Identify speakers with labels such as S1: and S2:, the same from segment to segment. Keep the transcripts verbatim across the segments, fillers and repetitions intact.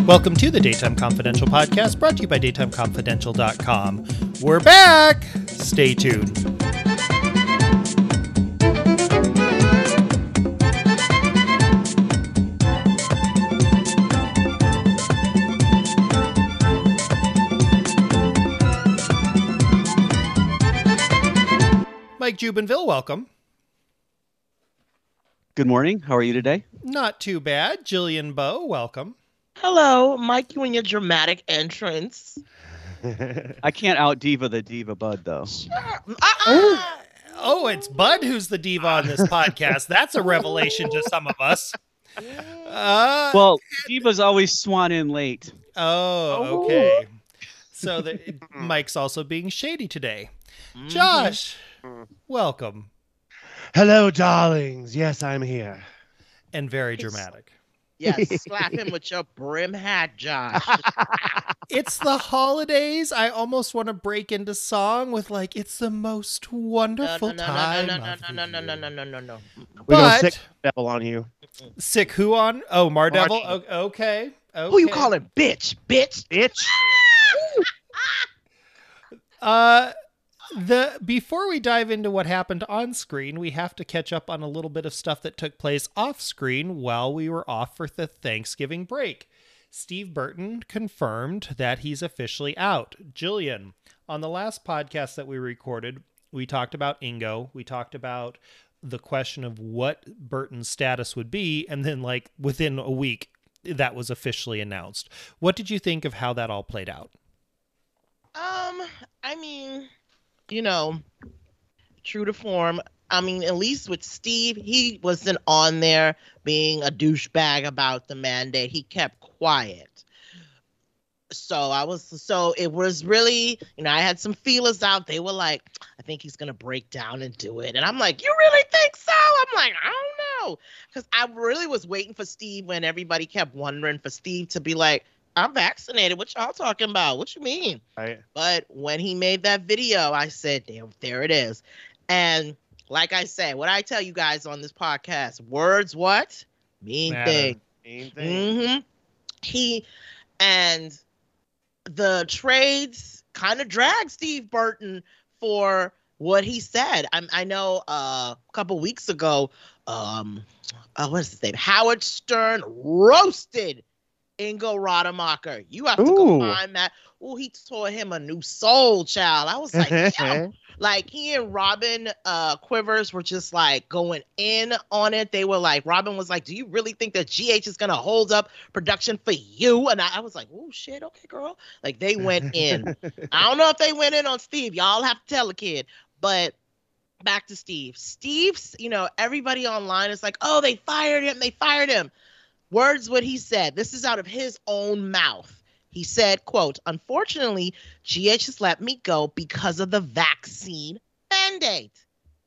S1: Welcome to the Daytime Confidential podcast, brought to you by daytime confidential dot com. We're back! Stay tuned. Mike Jubinville, welcome.
S2: Good morning. How are you today?
S1: Not too bad. Jillian Bowe, welcome.
S3: Hello, Mike, you and your dramatic entrance.
S2: I can't out diva the diva Bud, though.
S3: Sure. Uh-uh.
S1: Oh, it's Bud who's the diva on this podcast. That's a revelation to some of us. Uh,
S2: well, divas always swan in late.
S1: Oh, okay. So the, Mike's also being shady today. Mm-hmm. Josh, welcome.
S4: Hello, darlings. Yes, I'm here.
S1: And very dramatic.
S3: Yes, slap him with your brim hat, Josh.
S1: It's the holidays. I almost want to break into song with like, it's the most wonderful
S3: no, no, no,
S1: time.
S3: No, no, no, no, no, no, no, no, no, no.
S4: We're going sick devil on you.
S1: Sick who on? Oh, Mar Devil. Okay. okay. Okay.
S3: Who you calling bitch? Bitch?
S4: Bitch?
S1: uh... The before we dive into what happened on screen, we have to catch up on a little bit of stuff that took place off screen while we were off for the Thanksgiving break. Steve Burton confirmed that he's officially out. Jillian, on the last podcast that we recorded, we talked about Ingo. We talked about the question of what Burton's status would be. And then like within a week, that was officially announced. What did you think of how that all played out?
S3: Um, I mean... You know, true to form. I mean, at least with Steve, he wasn't on there being a douchebag about the mandate. He kept quiet. So I was, so it was really, you know, I had some feelers out. They were like, I think he's going to break down and do it. And I'm like, you really think so? I'm like, I don't know. Because I really was waiting for Steve when everybody kept wondering for Steve to be like, I'm vaccinated. What y'all talking about? What you mean?
S4: Right.
S3: But when he made that video, I said, damn, there it is. And like I said, what I tell you guys on this podcast, words what? Mean
S1: Matter.
S3: thing.
S4: Mean thing.
S3: Mm-hmm. He, and the trades kind of dragged Steve Burton for what he said. I, I know uh, a couple weeks ago, um, uh, what is his name? Howard Stern roasted Ingo Rademacher. You have to
S4: Ooh.
S3: go find that. Oh, he taught him a new soul, child. I was like, yeah. Like he and Robin uh, Quivers were just like going in on it. They were like, Robin was like, do you really think that G H is going to hold up production for you? And I, I was like, oh shit. Okay, girl. Like they went in. I don't know if they went in on Steve. Y'all have to tell the kid, but back to Steve. Steve's, you know, everybody online is like, oh, they fired him. They fired him. Words what he said. This is out of his own mouth. He said, quote, unfortunately, G H has let me go because of the vaccine mandate.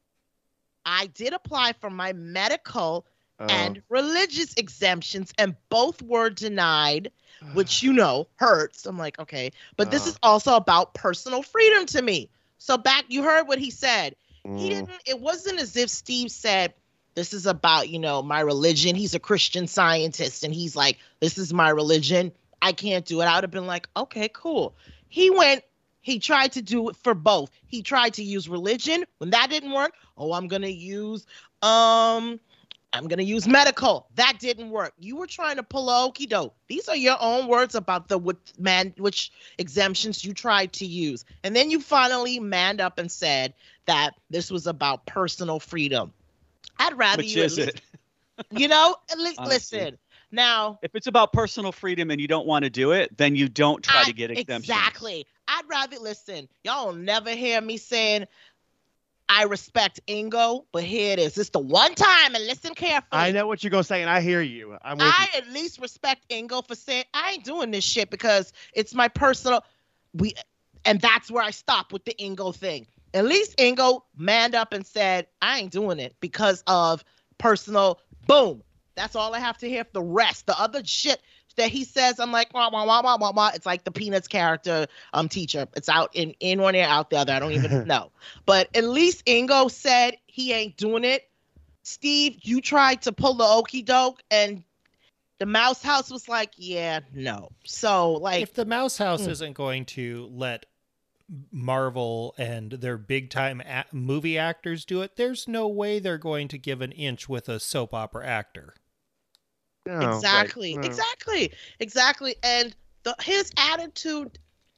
S3: I did apply for my medical oh. and religious exemptions, and both were denied, which, you know, hurts. I'm like, okay. But uh. this is also about personal freedom to me. So back, you heard what he said. Mm. He didn't, it wasn't as if Steve said, this is about, you know, my religion. He's a Christian Scientist. And he's like, this is my religion. I can't do it. I would have been like, okay, cool. He went, he tried to do it for both. He tried to use religion. When that didn't work, oh, I'm going to use, um, I'm going to use medical. That didn't work. You were trying to pull a okie doke. These are your own words about the what, man, which exemptions you tried to use. And then you finally manned up and said that this was about personal freedom. I'd rather
S2: Which
S3: you
S2: is
S3: least,
S2: it?
S3: You know, li- listen, now.
S2: If it's about personal freedom and you don't want to do it, then you don't try
S3: I,
S2: to get exemptions.
S3: Exactly. I'd rather, listen, y'all will never hear me saying, I respect Ingo, but here it is. It's the one time, and listen carefully.
S4: I know what you're going to say, and I hear you. I'm with
S3: I
S4: you.
S3: at least respect Ingo for saying, I ain't doing this shit because it's my personal, we, and that's where I stop with the Ingo thing. At least Ingo manned up and said, I ain't doing it because of personal, boom. That's all I have to hear. The rest, the other shit that he says, I'm like, wah, wah, wah, wah, wah, wah. It's like the Peanuts character um teacher. It's out in, in one ear, out the other. I don't even know. But at least Ingo said he ain't doing it. Steve, you tried to pull the okie doke and The Mouse House was like, yeah, no. So like,
S1: if the Mouse House
S3: mm.
S1: isn't going to let Marvel and their big time a- movie actors do it, there's no way they're going to give an inch with a soap opera actor.
S4: No,
S3: exactly,
S4: right. No.
S3: exactly, exactly. And the, his attitude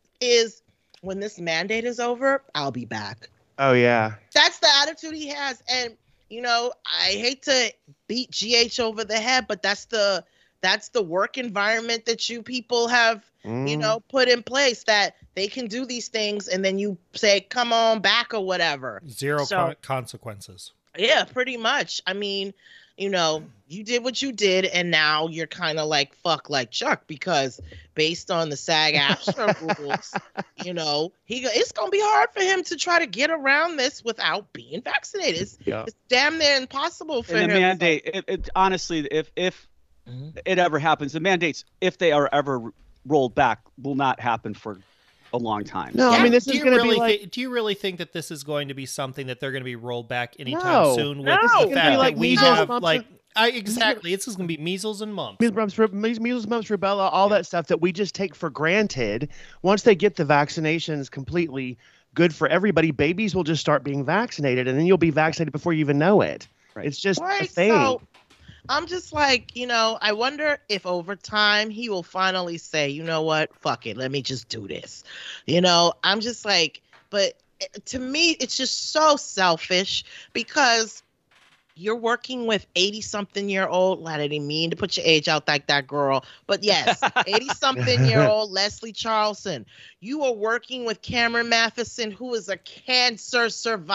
S3: is, when this mandate is over, I'll be back.
S4: Oh yeah.
S3: That's the attitude he has. And you know, I hate to beat G H over the head, but that's the that's the work environment that you people have,
S4: Mm.
S3: you know, put in place, that they can do these things and then you say, come on back or whatever.
S1: Zero
S3: So-
S1: con- consequences.
S3: Yeah, pretty much. I mean, you know, you did what you did, and now you're kind of like, fuck, like Chuck, because based on the SAG-AFTRA rules, you know, he it's gonna be hard for him to try to get around this without being vaccinated. It's,
S4: Yeah.
S3: it's damn near impossible for
S2: And the
S3: him.
S2: mandate, it, it, honestly, if if
S3: Mhm.
S2: it ever happens, the mandates, if they are ever rolled back, will not happen for a long time.
S4: No, I
S3: Yeah.
S4: mean this
S1: do
S4: is
S1: you
S4: going to
S1: really
S4: be like
S1: thi- do you really think that this is going to be something that they're going to be rolled back anytime
S4: No.
S1: soon? With
S3: No.
S1: the
S3: It's
S4: gonna
S1: fact
S4: be like
S1: that we
S4: measles,
S1: have
S4: mumps,
S1: like I exactly, it's just going to be measles and mumps.
S4: measles, mumps, measles, measles, mumps, rubella, all that stuff that we just take for granted. Once they get the vaccinations completely good for everybody, babies will just start being vaccinated, and then you'll be vaccinated before you even know it.
S2: Right.
S4: It's just a
S3: Right,
S4: thing.
S3: so I'm just like, you know, I wonder if over time he will finally say, you know what, fuck it, let me just do this. You know, I'm just like, but to me, it's just so selfish, because you're working with eighty something year old, I didn't mean to put your age out like that, girl, but yes, eighty something year old Leslie Charlson. You are working with Cameron Matheson, who is a cancer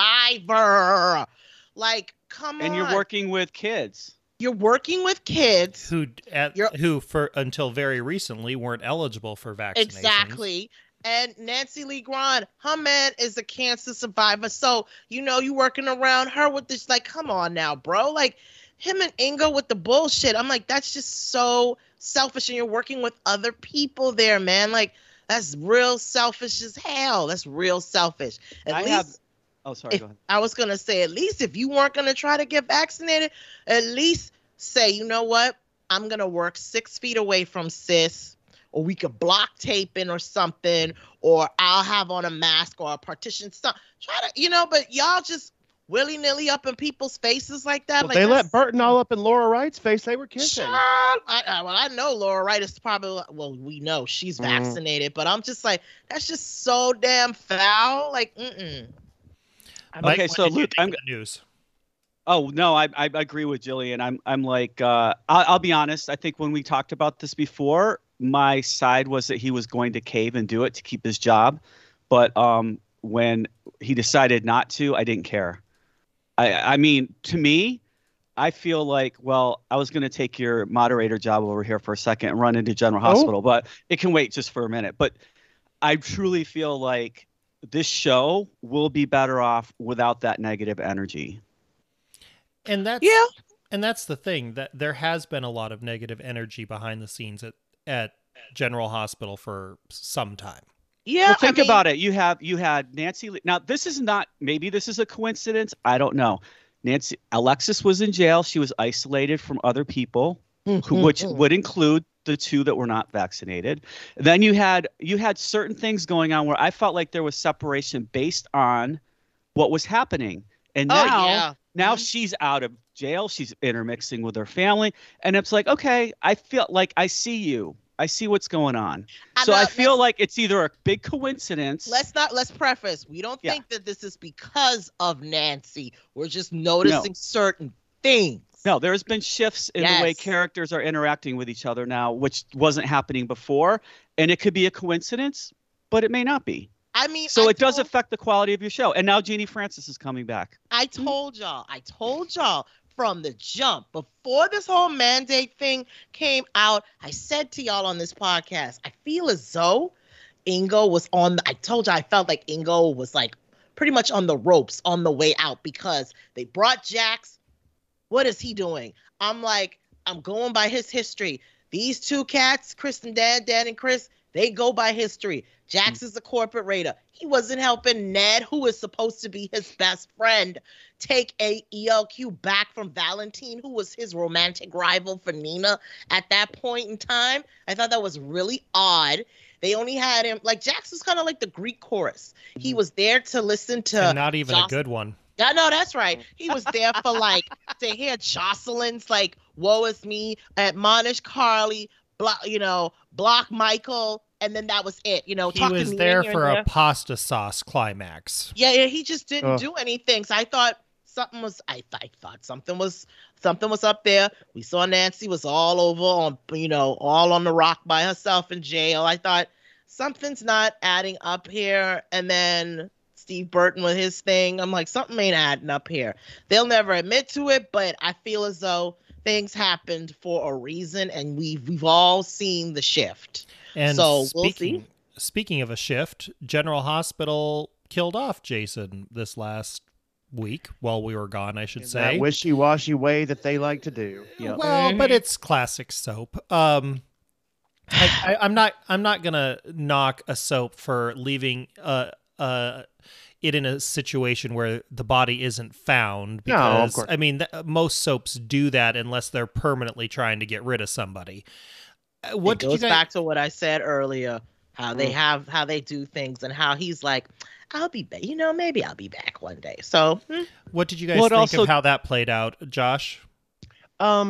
S3: survivor. Like, come
S2: And
S3: on.
S2: you're working with kids.
S3: You're working with kids.
S1: who at
S3: You're-
S1: who for until very recently weren't eligible for vaccinations.
S3: Exactly. And Nancy Lee Grahn, her man is a cancer survivor. So, you know, you working around her with this, like, come on now, bro. Like, him and Ingo with the bullshit. I'm like, that's just so selfish. And you're working with other people there, man. Like, that's real selfish as hell. That's real selfish. At
S2: I
S3: least,
S2: have. Oh, sorry.
S3: if,
S2: Go ahead.
S3: I was going to say, at least if you weren't going to try to get vaccinated, at least say, you know what? I'm going to work six feet away from sis, or we could block tape in or something, or I'll have on a mask or a partition. Some, try to, you know, but y'all just willy-nilly up in people's faces like that.
S4: Well,
S3: like
S4: they
S3: that's-
S4: let Burton all up in Laura Wright's face. They were kissing.
S3: Child, I, I, well, I know Laura Wright is probably, well, we know she's
S4: Mhm.
S3: vaccinated, but I'm just like, that's just so damn foul. Like, mm-mm. I
S1: Mike,
S2: Okay,
S1: what
S2: so
S1: did you
S2: Luke,
S1: think
S2: I'm
S1: of the news.
S2: Oh no, I I agree with Jillian. I'm I'm like uh, I'll, I'll be honest. I think when we talked about this before, my side was that he was going to cave and do it to keep his job, but um, when he decided not to, I didn't care. I I mean, to me, I feel like, well, I was going to take your moderator job over here for a second and run into General
S4: Oh.
S2: Hospital, but it can wait just for a minute. But I truly feel like this show will be better off without that negative energy.
S1: And that's
S3: Yeah.
S1: and that's the thing, that there has been a lot of negative energy behind the scenes at at General Hospital for some time.
S3: Yeah,
S2: Well, think
S3: I mean,
S2: about it. You have you had Nancy. Lee- Now, this is not. Maybe this is a coincidence. I don't know. Nancy Alexis was in jail. She was isolated from other people, who, which would include the two that were not vaccinated. Then you had you had certain things going on where I felt like there was separation based on what was happening. And
S3: Oh,
S2: now,
S3: yeah.
S2: now
S3: Mhm.
S2: she's out of jail. She's intermixing with her family, and it's like, okay, I feel like I see you. I see what's going on.
S3: I'm
S2: So I
S3: not-
S2: feel
S3: let's-
S2: like it's either a big coincidence.
S3: Let's not let's preface. We don't
S2: Yeah.
S3: think that this is because of Nancy. We're just noticing certain things.
S2: No, there's been shifts in the way
S3: Yes.
S2: characters are interacting with each other now, which wasn't happening before. And it could be a coincidence, but it may not be.
S3: I mean,
S2: So
S3: I
S2: it does
S3: told-
S2: affect the quality of your show. And now Jeannie Francis is coming back.
S3: I told y'all, I told y'all from the jump, before this whole mandate thing came out, I said to y'all on this podcast, I feel as though Ingo was on, the, I told you, I felt like Ingo was like pretty much on the ropes on the way out, because they brought Jax. What is he doing? I'm like, I'm going by his history. These two cats, Chris and Dan, Dan and Chris, They go by history. Jax is a corporate raider. He wasn't helping Ned, who is supposed to be his best friend, take a E L Q back from Valentine, who was his romantic rival for Nina at that point in time. I thought that was really odd. They only had him, like, Jax was kind of like the Greek chorus. He was there to listen to.
S1: And not even
S3: Joc-
S1: a good one.
S3: Yeah, no, that's right. He was there for, like, to hear Jocelyn's, like, woe is me, admonish Carly, block, you know, block Michael, and then that was it. You know,
S1: He
S3: talk
S1: was
S3: to me
S1: there
S3: here
S1: for
S3: and
S1: a
S3: there.
S1: pasta sauce climax.
S3: Yeah, yeah, he just didn't
S4: Ugh.
S3: do anything. So I thought something was. I, I thought something was something was up there. We saw Nancy was all over on, you know, all on the rock by herself in jail. I thought something's not adding up here. And then Steve Burton with his thing. I'm like, something ain't adding up here. They'll never admit to it, but I feel as though things happened for a reason, and we've we've all seen the shift.
S1: And
S3: So, we'll
S1: speaking,
S3: see.
S1: speaking of a shift, General Hospital killed off Jason this last week while we were gone, I should
S4: In
S1: say.
S4: that wishy-washy way that they like to do.
S2: Yep.
S1: Well, but
S3: Mhm.
S1: it's classic soap. Um, I, I, I'm not. I'm not gonna knock a soap for leaving uh uh it in a situation where the body isn't found.
S4: No, of
S1: Because
S4: course.
S1: I mean, th- most soaps do that unless they're permanently trying to get rid of somebody. Uh, What
S3: it
S1: did you
S3: goes
S1: guys?
S3: back to what I said earlier, how they
S4: Mm.
S3: have how they do things, and how he's like, I'll be back. You know, maybe I'll be back one day. So hmm,
S1: What did you guys
S2: Well, it
S1: think
S2: also-
S1: of how that played out, Josh?
S4: Um,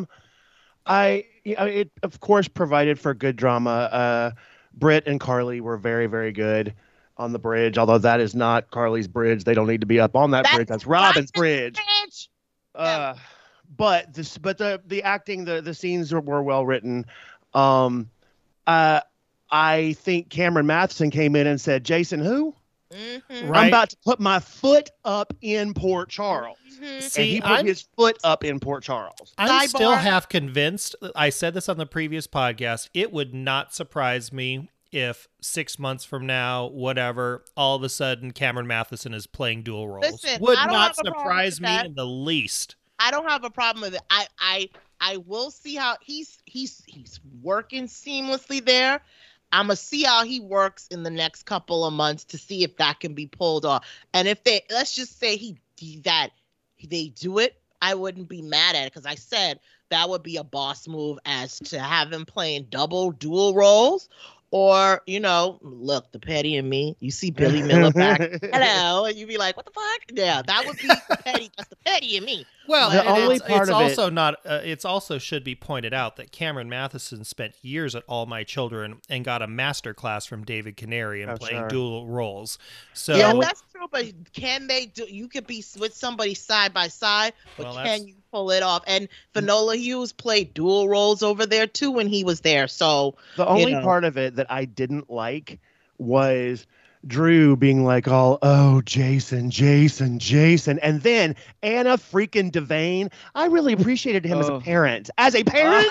S4: I yeah, it of course provided for good drama. Uh, Britt and Carly were very very good on the bridge. Although that is not Carly's bridge, they don't need to be up on that
S3: That's
S4: bridge. That's Robin's bridge.
S3: bitch.
S4: Uh, but this, but the the acting, the the scenes were, were well written. Um, uh, I think Cameron Matheson came in and said, "Jason, who?
S3: Mhm,
S1: Right.
S4: I'm about to put my foot up in Port Charles."
S3: mhm.
S1: See,
S4: and he put
S1: I'm-
S4: his foot up in Port Charles.
S1: I'm
S3: Sidebar.
S1: still half convinced. I said this on the previous podcast. It would not surprise me if six months from now, whatever, all of a sudden Cameron Matheson is playing dual roles.
S3: Listen,
S1: would
S3: I don't
S1: not
S3: have a problem
S1: surprise
S3: with
S1: me
S3: that.
S1: in the least.
S3: I don't have a problem with it. I I I will see how he's he's he's working seamlessly there. I'm gonna see how he works in the next couple of months to see if that can be pulled off. And if they, let's just say he, he that they do it, I wouldn't be mad at it, because I said that would be a boss move, as to have him playing double dual roles. Or, you know, look, the petty in me. You see Billy Miller back. Hello. And you'd be like, what the fuck? Yeah, that would be the petty. That's the petty in me.
S1: Well,
S3: The
S1: and
S4: only
S1: it's,
S4: part
S1: it's
S4: of it-
S1: also not. Uh, it's also should be pointed out that Cameron Matheson spent years at All My Children and got a master class from David Canary in
S4: Oh,
S1: playing
S4: sure.
S1: dual roles. So
S3: Yeah,
S4: only-
S3: that's true. But can they do? You could be with somebody side by side, but
S1: Well, that's-
S3: can you pull it off? And Finola Hughes played dual roles over there too when he was there. So
S4: The only
S3: know.
S4: part of it that I didn't like was Drew being like, all, oh, Jason, Jason, Jason. And then Anna freaking Devane. I really appreciated him as a
S2: Oh.
S4: parent. As a parent?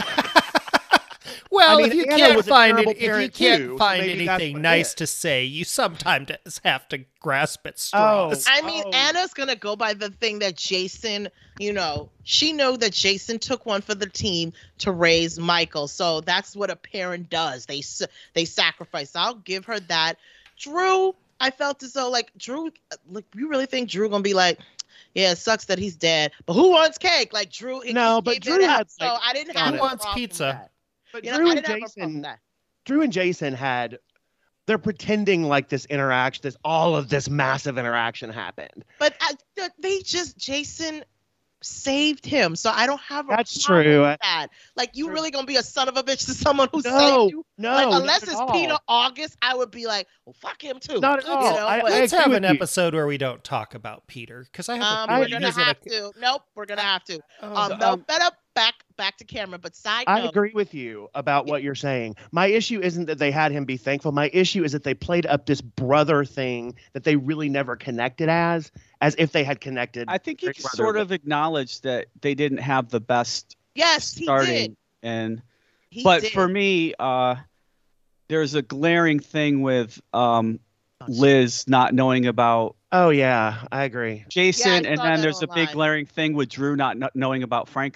S1: Well,
S4: I mean,
S1: if you
S4: Anna
S1: can't
S4: was a
S1: find
S4: terrible
S1: it, if you
S4: parent
S1: can't
S4: too, so
S1: find
S4: maybe that's
S1: anything
S4: what it
S1: nice
S4: is.
S1: to say, you sometimes have to grasp at straws.
S3: I mean,
S4: Oh.
S3: Anna's gonna go by the thing that Jason, you know, she know that Jason took one for the team to raise Michael. So that's what a parent does. They s- they sacrifice. I'll give her that. Drew, I felt as though like Drew, like you really think Drew gonna be like, yeah, it sucks that he's dead, but who wants cake? Like Drew, he
S4: No,
S3: just
S4: but
S3: gave
S4: Drew
S3: it up.
S4: had,
S3: So
S4: like,
S3: I didn't
S4: got
S3: have
S4: it.
S3: a
S1: Who wants
S3: problem with
S1: pizza?
S3: that.
S4: But
S3: You know,
S4: Drew
S3: I
S4: and
S3: didn't have a problem with
S4: Jason,
S3: that.
S4: Drew and Jason had, they're pretending like this interaction, this all of this massive interaction happened.
S3: But I, th- they just Jason saved him, so I don't have a
S4: That's
S3: problem
S4: true.
S3: with that. Like you
S4: True.
S3: really gonna be a son of a bitch to someone who
S4: No,
S3: saved you?
S4: no,
S3: Like,
S4: not
S3: unless
S4: at
S3: it's
S4: all.
S3: Peter August, I would be like, well, fuck him too.
S4: Not at
S3: You
S4: all.
S3: know,
S4: I-
S3: but-
S4: I
S1: Let's
S4: agree
S1: have
S4: with
S1: an
S4: you.
S1: episode where we don't talk about Peter, because I have
S3: um,
S1: a
S3: we're
S1: feeling
S3: gonna
S1: he's in a-
S3: have to. Nope, we're gonna have to.
S1: Oh,
S3: Um,
S2: so,
S3: no,
S2: um,
S3: better back back to Cameron. But side
S4: I
S3: note,
S4: agree with you about what you're saying. My issue isn't that they had him be thankful. My issue is that they played up this brother thing that they really never connected as, as if they had connected.
S2: I think he
S4: Big Brother
S2: sort
S4: was-
S2: of acknowledged that they didn't have the best
S3: yes, he
S2: starting,
S3: did.
S2: and
S3: He
S2: but
S3: did.
S2: for me, uh, there's a glaring thing with um, Liz not knowing about
S4: Oh yeah, I agree.
S2: Jason,
S3: Yeah, I
S2: and
S3: saw
S2: then
S3: that
S2: there's a big
S3: online.
S2: glaring thing with Drew not kn- knowing about Franco.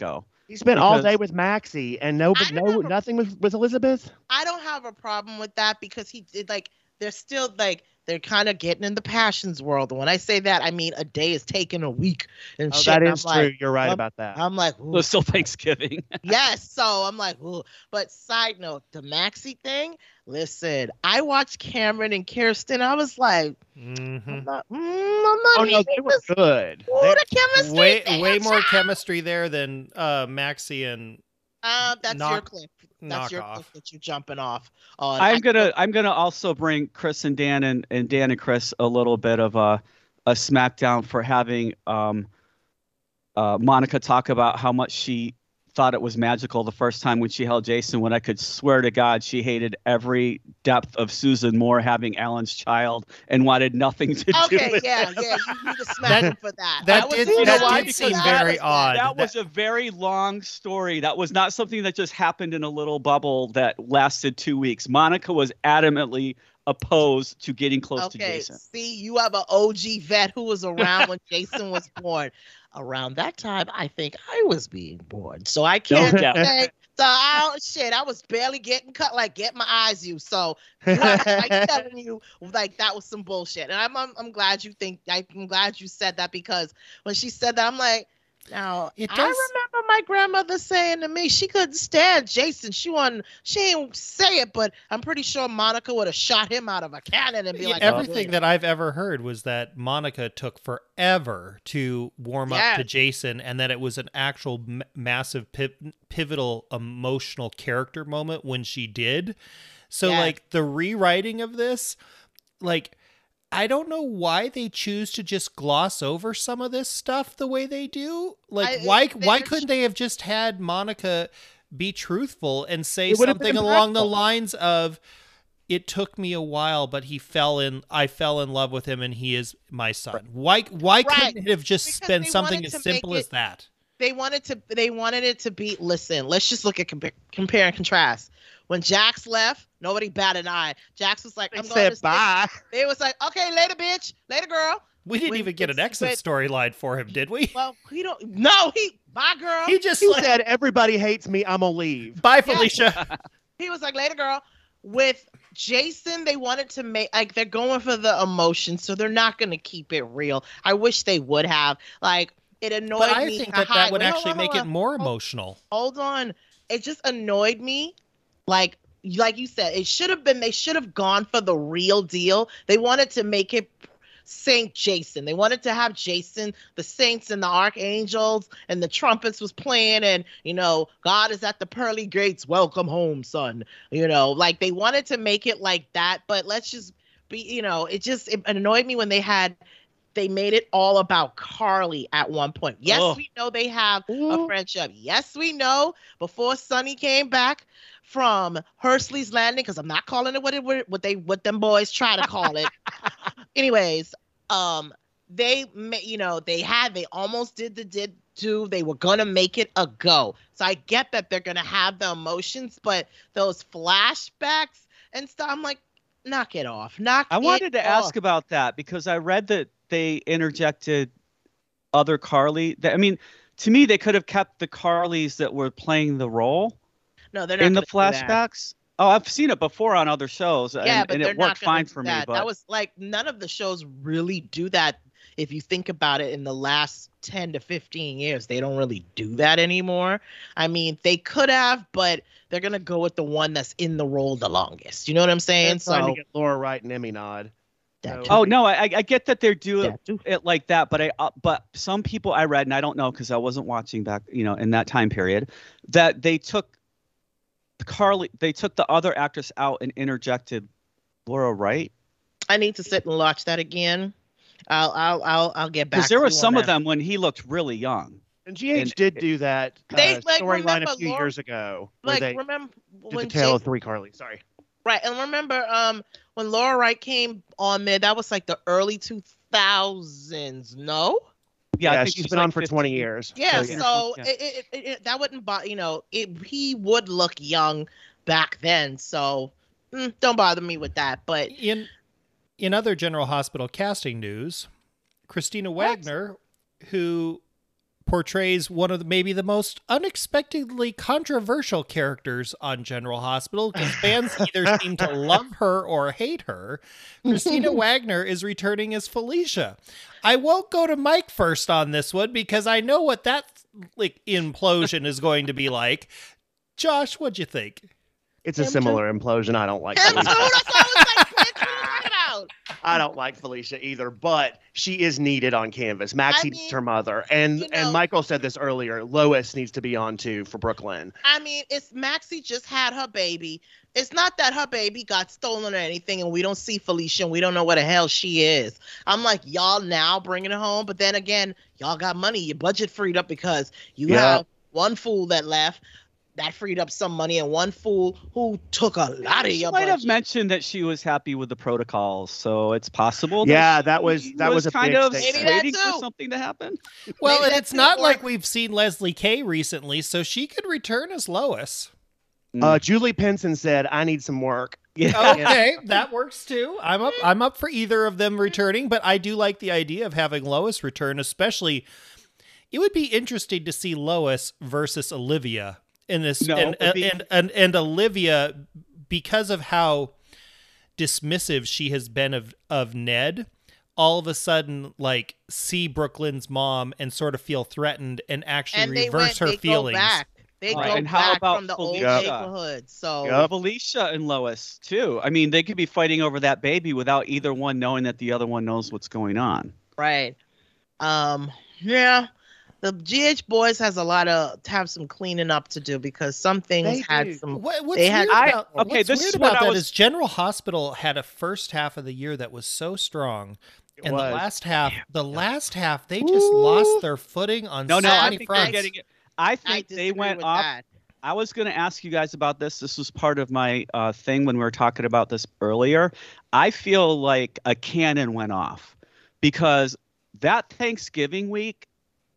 S4: He spent all
S2: Because-
S4: day with Maxie and no,
S3: I
S4: no,
S3: remember-
S4: nothing with, with Elizabeth.
S3: I don't have a problem with that because he did like they're still like they're kind of getting in the passions world. And when I say that, I mean a day is taking a week and
S4: Oh,
S3: shit.
S4: that
S3: and
S4: is
S3: I'm
S4: true.
S3: like,
S4: You're right
S3: um,
S4: about that.
S3: I'm like,
S2: It
S3: ooh.
S2: was still Thanksgiving.
S3: Yes. So I'm like, ooh. But side note, the Maxie thing. Listen, I watched Cameron and Kirsten. I was like,
S1: Mhm.
S3: I'm not, mm, I'm not.
S4: Oh no,
S3: eating
S4: they were
S3: this.
S4: good.
S3: Ooh,
S4: They-
S3: the chemistry.
S1: Way
S3: thing,
S1: way more
S3: child.
S1: chemistry there than uh, Maxie and
S3: Uh, that's your
S1: knock-
S3: clip. That's your
S1: knockoff.
S3: clip that you're jumping off on.
S2: I'm
S3: I-
S2: gonna I'm gonna also bring Chris and Dan and, and Dan and Chris a little bit of a a smackdown for having um uh Monica talk about how much she thought it was magical the first time when she held Jason, when I could swear to God she hated every depth of Susan Moore having Alan's child and wanted nothing to do
S3: Okay,
S2: with
S3: yeah,
S2: it.
S3: yeah, you need to smack
S1: That-
S3: him for that.
S1: that
S3: I was
S1: did-
S3: you
S2: that
S3: know why?
S2: did
S3: Because
S2: seem
S3: that
S1: very
S3: was-
S1: odd.
S2: That was a very long story. That was not something that just happened in a little bubble that lasted two weeks. Monica was adamantly opposed to getting close to
S3: Okay,
S2: Jason.
S3: see, you have an O G vet who was around when Jason was born. Around that time, I think I was being born, so I can't
S2: doubt.
S3: say. So I don't, shit, I was barely getting cut, like get my eyes, you. So I'm telling you, like that was some bullshit, and I'm I'm, I'm glad you think. I'm glad you said that because when she said that, I'm like, now
S1: It
S3: I
S1: does-
S3: remember my grandmother saying to me she couldn't stand Jason. She wasn't. She didn't say it, but I'm pretty sure Monica would have shot him out of a cannon and be
S1: Yeah,
S3: like,
S1: everything
S3: "Oh,
S1: that I've ever heard was that Monica took forever to warm up to
S3: Yes.
S1: Jason, and that it was an actual m- massive pi- pivotal emotional character moment when she did. So
S3: Yes.
S1: like the rewriting of this, like I don't know why they choose to just gloss over some of this stuff the way they do. Like
S3: I-
S1: why why
S3: they're-
S1: couldn't they have just had Monica be truthful and say
S4: It would have been
S1: something along the
S4: impactful.
S1: lines of, it took me a while, but he fell in. I fell in love with him, and he is my son. Why? Why
S3: Right.
S1: couldn't it have just
S3: Because
S1: been
S3: they
S1: something
S3: wanted
S1: as
S3: to
S1: simple
S3: make
S1: as
S3: it-
S1: that?
S3: they wanted to they wanted it to be listen, let's just look at compare, compare and contrast. When Jax left, nobody batted an eye. Jax was like,
S4: They
S3: I'm going
S4: said
S3: to stick-"
S4: bye.
S3: They was like, okay, later, bitch, later, girl.
S1: We didn't
S3: When-
S1: even get an
S3: when-
S1: exit
S3: but-
S1: storyline for him, did we?
S3: Well, he don't no, he bye girl.
S1: He just
S4: He
S1: like,
S4: said, "Everybody hates me. I'm gonna leave."
S1: bye,
S3: Yeah.
S1: Felicia.
S3: He was like, later, girl. With Jason, they wanted to make like they're going for the emotion, so they're not gonna keep it real. I wish they would have. Like it annoyed
S1: But I
S3: me.
S1: think
S3: how
S1: that
S3: high-
S1: that would
S3: wait, hold
S1: actually
S3: on,
S1: make
S3: hold
S1: it
S3: on.
S1: more
S3: Hold-
S1: emotional.
S3: Hold on. It just annoyed me. Like like you said, it should have been they should have gone for the real deal. They wanted to make it Saint Jason. They wanted to have Jason, the saints and the archangels and the trumpets was playing and, you know, God is at the pearly gates. Welcome home, son. You know, like they wanted to make it like that, but let's just be, you know, it just it annoyed me when they had they made it all about Carly at one point. Yes,
S2: Ugh.
S3: we know they have a
S4: Ooh.
S3: friendship. Yes, we know before Sonny came back from Hursley's Landing, because I'm not calling it what it what they what them boys try to call it. Anyways, um, they ma- you know they had they almost did the did do they were gonna make it a go. So I get that they're gonna have the emotions, but those flashbacks and stuff, I'm like, knock it off. Knock.
S2: I
S3: it
S2: wanted to
S3: off.
S2: ask about that because I read that they interjected other Carly. That, I mean, to me, they could have kept the Carlys that were playing the role
S3: No, they're not
S2: in the
S3: gonna do that.
S2: flashbacks. Oh, I've seen it before on other shows,
S3: Yeah,
S2: and,
S3: but
S2: and
S3: they're
S2: it
S3: not
S2: worked
S3: gonna
S2: fine
S3: do
S2: for me.
S3: that.
S2: But
S3: That was like none of the shows really do that. If you think about it, in the last ten to fifteen years, they don't really do that anymore. I mean, they could have, but they're gonna go with the one that's in the role the longest. You know what I'm saying?
S4: They're trying
S3: So
S4: to get Laura Wright and Emmy nod.
S3: that
S4: So-
S2: oh no, I, I get that they're doing
S3: that too.
S2: it like that, but I uh, but some people I read, and I don't know because I wasn't watching back, you know, in that time period, that they took Carly, they took the other actress out and interjected Laura Wright.
S3: I need to sit and watch that again. I'll I'll I'll I'll get back.
S2: Because there
S3: to
S2: were
S3: you on
S2: some of
S3: that.
S2: them when he looked really young.
S4: And G H
S2: And-
S4: did do that uh,
S3: They, like,
S4: storyline
S3: remember
S4: a few
S3: Laura-
S4: years ago, where
S3: Like
S4: they
S3: remember
S4: did the
S3: when
S4: tale
S3: Jay-
S4: of three Carly. Sorry.
S3: Right, and remember, um, when Laura Wright came on there, that was like the early two thousands. No,
S2: Yeah, I
S4: Yeah,
S2: think
S4: she's
S2: she's
S4: been
S2: like
S4: on for twenty
S2: fifteen.
S4: years.
S3: yeah.
S4: So,
S3: So
S2: yeah.
S3: It, it, it, it- that wouldn't, bo- you know, it, he would look young back then. So mm, don't bother me with that. But
S1: In in other General Hospital casting news, Christina Wagner, who portrays one of the, maybe the most unexpectedly controversial characters on General Hospital because fans either seem to love her or hate her. Christina Wagner is returning as Felicia. I won't go to Mike first on this one because I know what that like implosion is going to be like. Josh, what'd you think?
S4: It's a similar implosion. I don't like
S3: Him too.
S4: Felicia.
S3: That's what I was like, "Bitch, what are you talking about?"
S4: I don't like Felicia either, but she is needed on canvas. Maxie
S3: I mean,
S4: needs her mother. And
S3: you know-
S4: and Michael said this earlier. Lois needs to be on too for Brooklyn.
S3: I mean, it's Maxie just had her baby. It's not that her baby got stolen or anything, and we don't see Felicia, and we don't know where the hell she is. I'm like, y'all now bringing her home, but then again, y'all got money. Your budget freed up because you
S4: Yeah.
S3: have one fool that left. That freed up some money, and one fool who took a lot of
S2: She
S3: your
S2: might have
S3: budget.
S2: mentioned that she was happy with the protocols, so it's possible.
S4: Yeah,
S2: she
S4: that was- that was a
S2: kind
S4: big
S2: of
S4: statement.
S3: Maybe that
S2: waiting for
S3: too.
S2: something to happen.
S1: Well,
S3: Maybe
S1: and
S3: that's
S1: it's not
S3: it, or-
S1: like we've seen Leslie Kay recently, so she could return as Lois.
S4: Uh, Julie Penson said, "I need some work."
S2: Yeah.
S1: Okay, that works too. I'm up. I'm up for either of them returning, but I do like the idea of having Lois return. Especially, it would be interesting to see Lois versus Olivia in this,
S2: No,
S1: and,
S2: it'd be-
S1: and and and Olivia, because of how dismissive she has been of of Ned. All of a sudden, like, see Brooklyn's mom and sort of feel threatened and actually
S3: and they
S1: reverse
S3: went,
S1: her
S3: they
S1: feelings.
S3: Go back. They
S2: Right,
S3: go
S2: and how
S3: back
S2: about
S3: from the old
S2: Felicia?
S3: neighborhood. So
S4: Yep.
S2: Felicia and Lois too. I mean, they could be fighting over that baby without either one knowing that the other one knows what's going on.
S3: right, um, yeah. The G H Boys has a lot of have some cleaning up to do because some things
S4: They
S3: had
S4: do.
S3: some.
S1: What, what's
S3: They had-
S1: weird
S2: I-
S1: about,
S2: okay,
S1: what's
S2: this
S1: weird
S2: is what
S1: about
S2: I
S1: that
S2: was-
S1: is General Hospital had a first half of the year that was so strong,
S4: It
S1: and
S4: was.
S1: the last half, the last half, they just lost their footing on
S2: No,
S1: so
S2: no, I
S1: many
S2: think they're
S1: fronts.
S2: getting it. I
S3: I
S2: think
S3: disagree
S2: they went
S3: with
S2: up.
S3: that.
S2: I was going to ask you guys about this. This was part of my uh, thing when we were talking about this earlier. I feel like a cannon went off because that Thanksgiving week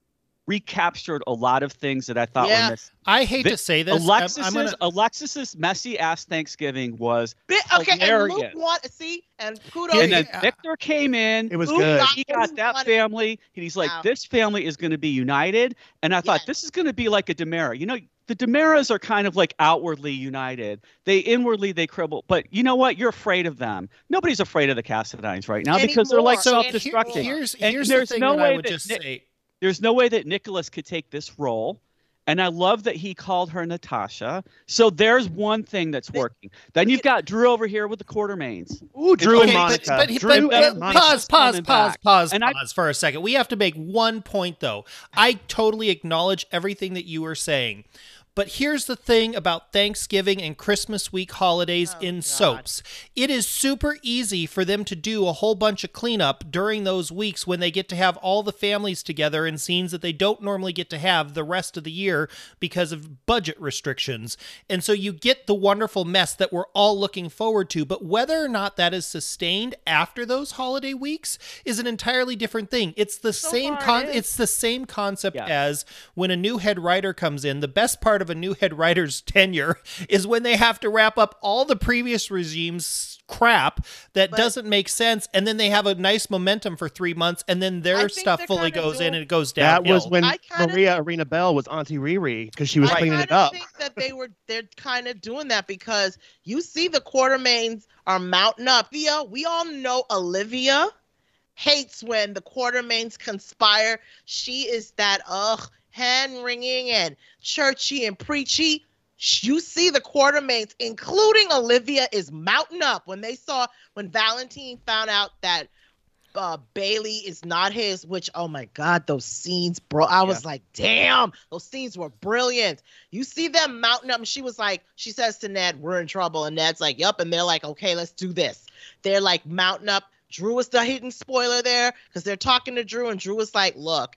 S2: recaptured a lot of things that I thought
S3: Yeah.
S2: were missing.
S1: I hate
S2: Vi-
S1: to say this. I'm-
S2: Alexis's
S1: I'm gonna-
S2: Alexis's messy ass Thanksgiving was,
S3: Bi- okay, and
S2: hilarious.
S3: Luke want see and kudos.
S2: and then
S1: Yeah.
S2: Victor came in.
S4: It was
S3: Luke
S4: good.
S3: got
S2: He
S3: what
S2: got
S3: he
S2: that
S3: wanted.
S2: family, and he's like,
S3: Wow.
S2: this family is going to be united. And I thought
S3: Yes.
S2: this is going to be like a Demera. You know, the Demeras are kind of like outwardly united. They inwardly they cribble, but you know what? You're afraid of them. Nobody's afraid of the Cassadines right now because they're like
S3: Anymore.
S2: self-destructing.
S1: Here's
S2: And
S1: here's
S2: there's
S1: the thing
S2: no
S1: that I
S2: way
S1: would
S2: that
S1: just
S2: Nick-
S1: say.
S2: There's no way that Nicholas could take this role. And I love that he called her Natasha. So there's one thing that's working. Then you've got Drew over here with the Quartermains.
S4: Ooh, Drew
S1: Okay,
S4: and
S1: but-
S4: Monica.
S1: but-
S4: Drew
S1: but-
S4: and
S1: but-
S4: Monica.
S1: pause, pause,
S2: coming
S1: pause,
S2: back.
S1: pause,
S2: And I-
S1: pause for a second. We have to make one point, though. I totally acknowledge everything that you were saying. But here's the thing about Thanksgiving and Christmas week holidays
S3: Oh,
S1: in
S3: God.
S1: soaps. It is super easy for them to do a whole bunch of cleanup during those weeks when they get to have all the families together in scenes that they don't normally get to have the rest of the year because of budget restrictions. And so you get the wonderful mess that we're all looking forward to. But whether or not that is sustained after those holiday weeks is an entirely different thing. It's the
S3: So
S1: same
S3: far
S1: con-
S3: it is.
S1: it's the same concept
S2: Yeah.
S1: as when a new head writer comes in. The best part of a new head writer's tenure is when they have to wrap up all the previous regime's crap that
S3: But-
S1: doesn't make sense, and then they have a nice momentum for three months, and then
S3: I
S1: their
S3: think
S1: stuff
S3: they're
S1: fully
S3: kinda
S1: goes in
S3: doing-
S1: and it goes
S4: That
S1: downhill.
S4: was when
S3: I kinda-
S4: Maria Arena Bell was Auntie Riri because she was
S3: I
S4: cleaning it
S3: kinda
S4: up.
S3: think that they were they're kind of doing that because you see the Quartermains are mounting up. Via, we all know Olivia hates when the Quartermains conspire. She is that ugh hand wringing and churchy and preachy. You see the Quartermains, including Olivia, is mounting up when they saw when Valentine found out that uh, Bailey is not his, which, oh my God, those scenes, bro. I was like, damn, those scenes were brilliant. You see them mounting up, and she was like, she says to Ned, we're in trouble. And Ned's like, yup. And they're like, okay, let's do this. They're like mounting up. Drew was the hidden spoiler there because they're talking to Drew, and Drew was like, look,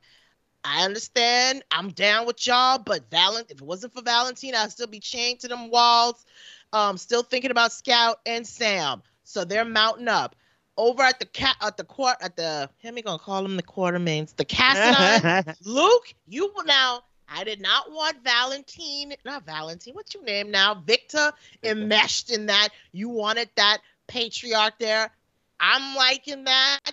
S3: I understand. I'm down with y'all, but Valent, if it wasn't for Valentine, I'd still be chained to them walls. Um, still thinking about Scout and Sam. So they're mounting up. Over at the cat at the court at the how me gonna call them the Quartermains, the Cassadine. Luke, you now. I did not want Valentine, not Valentine. What's your name now? Victor enmeshed in that. You wanted that patriarch there. I'm liking that.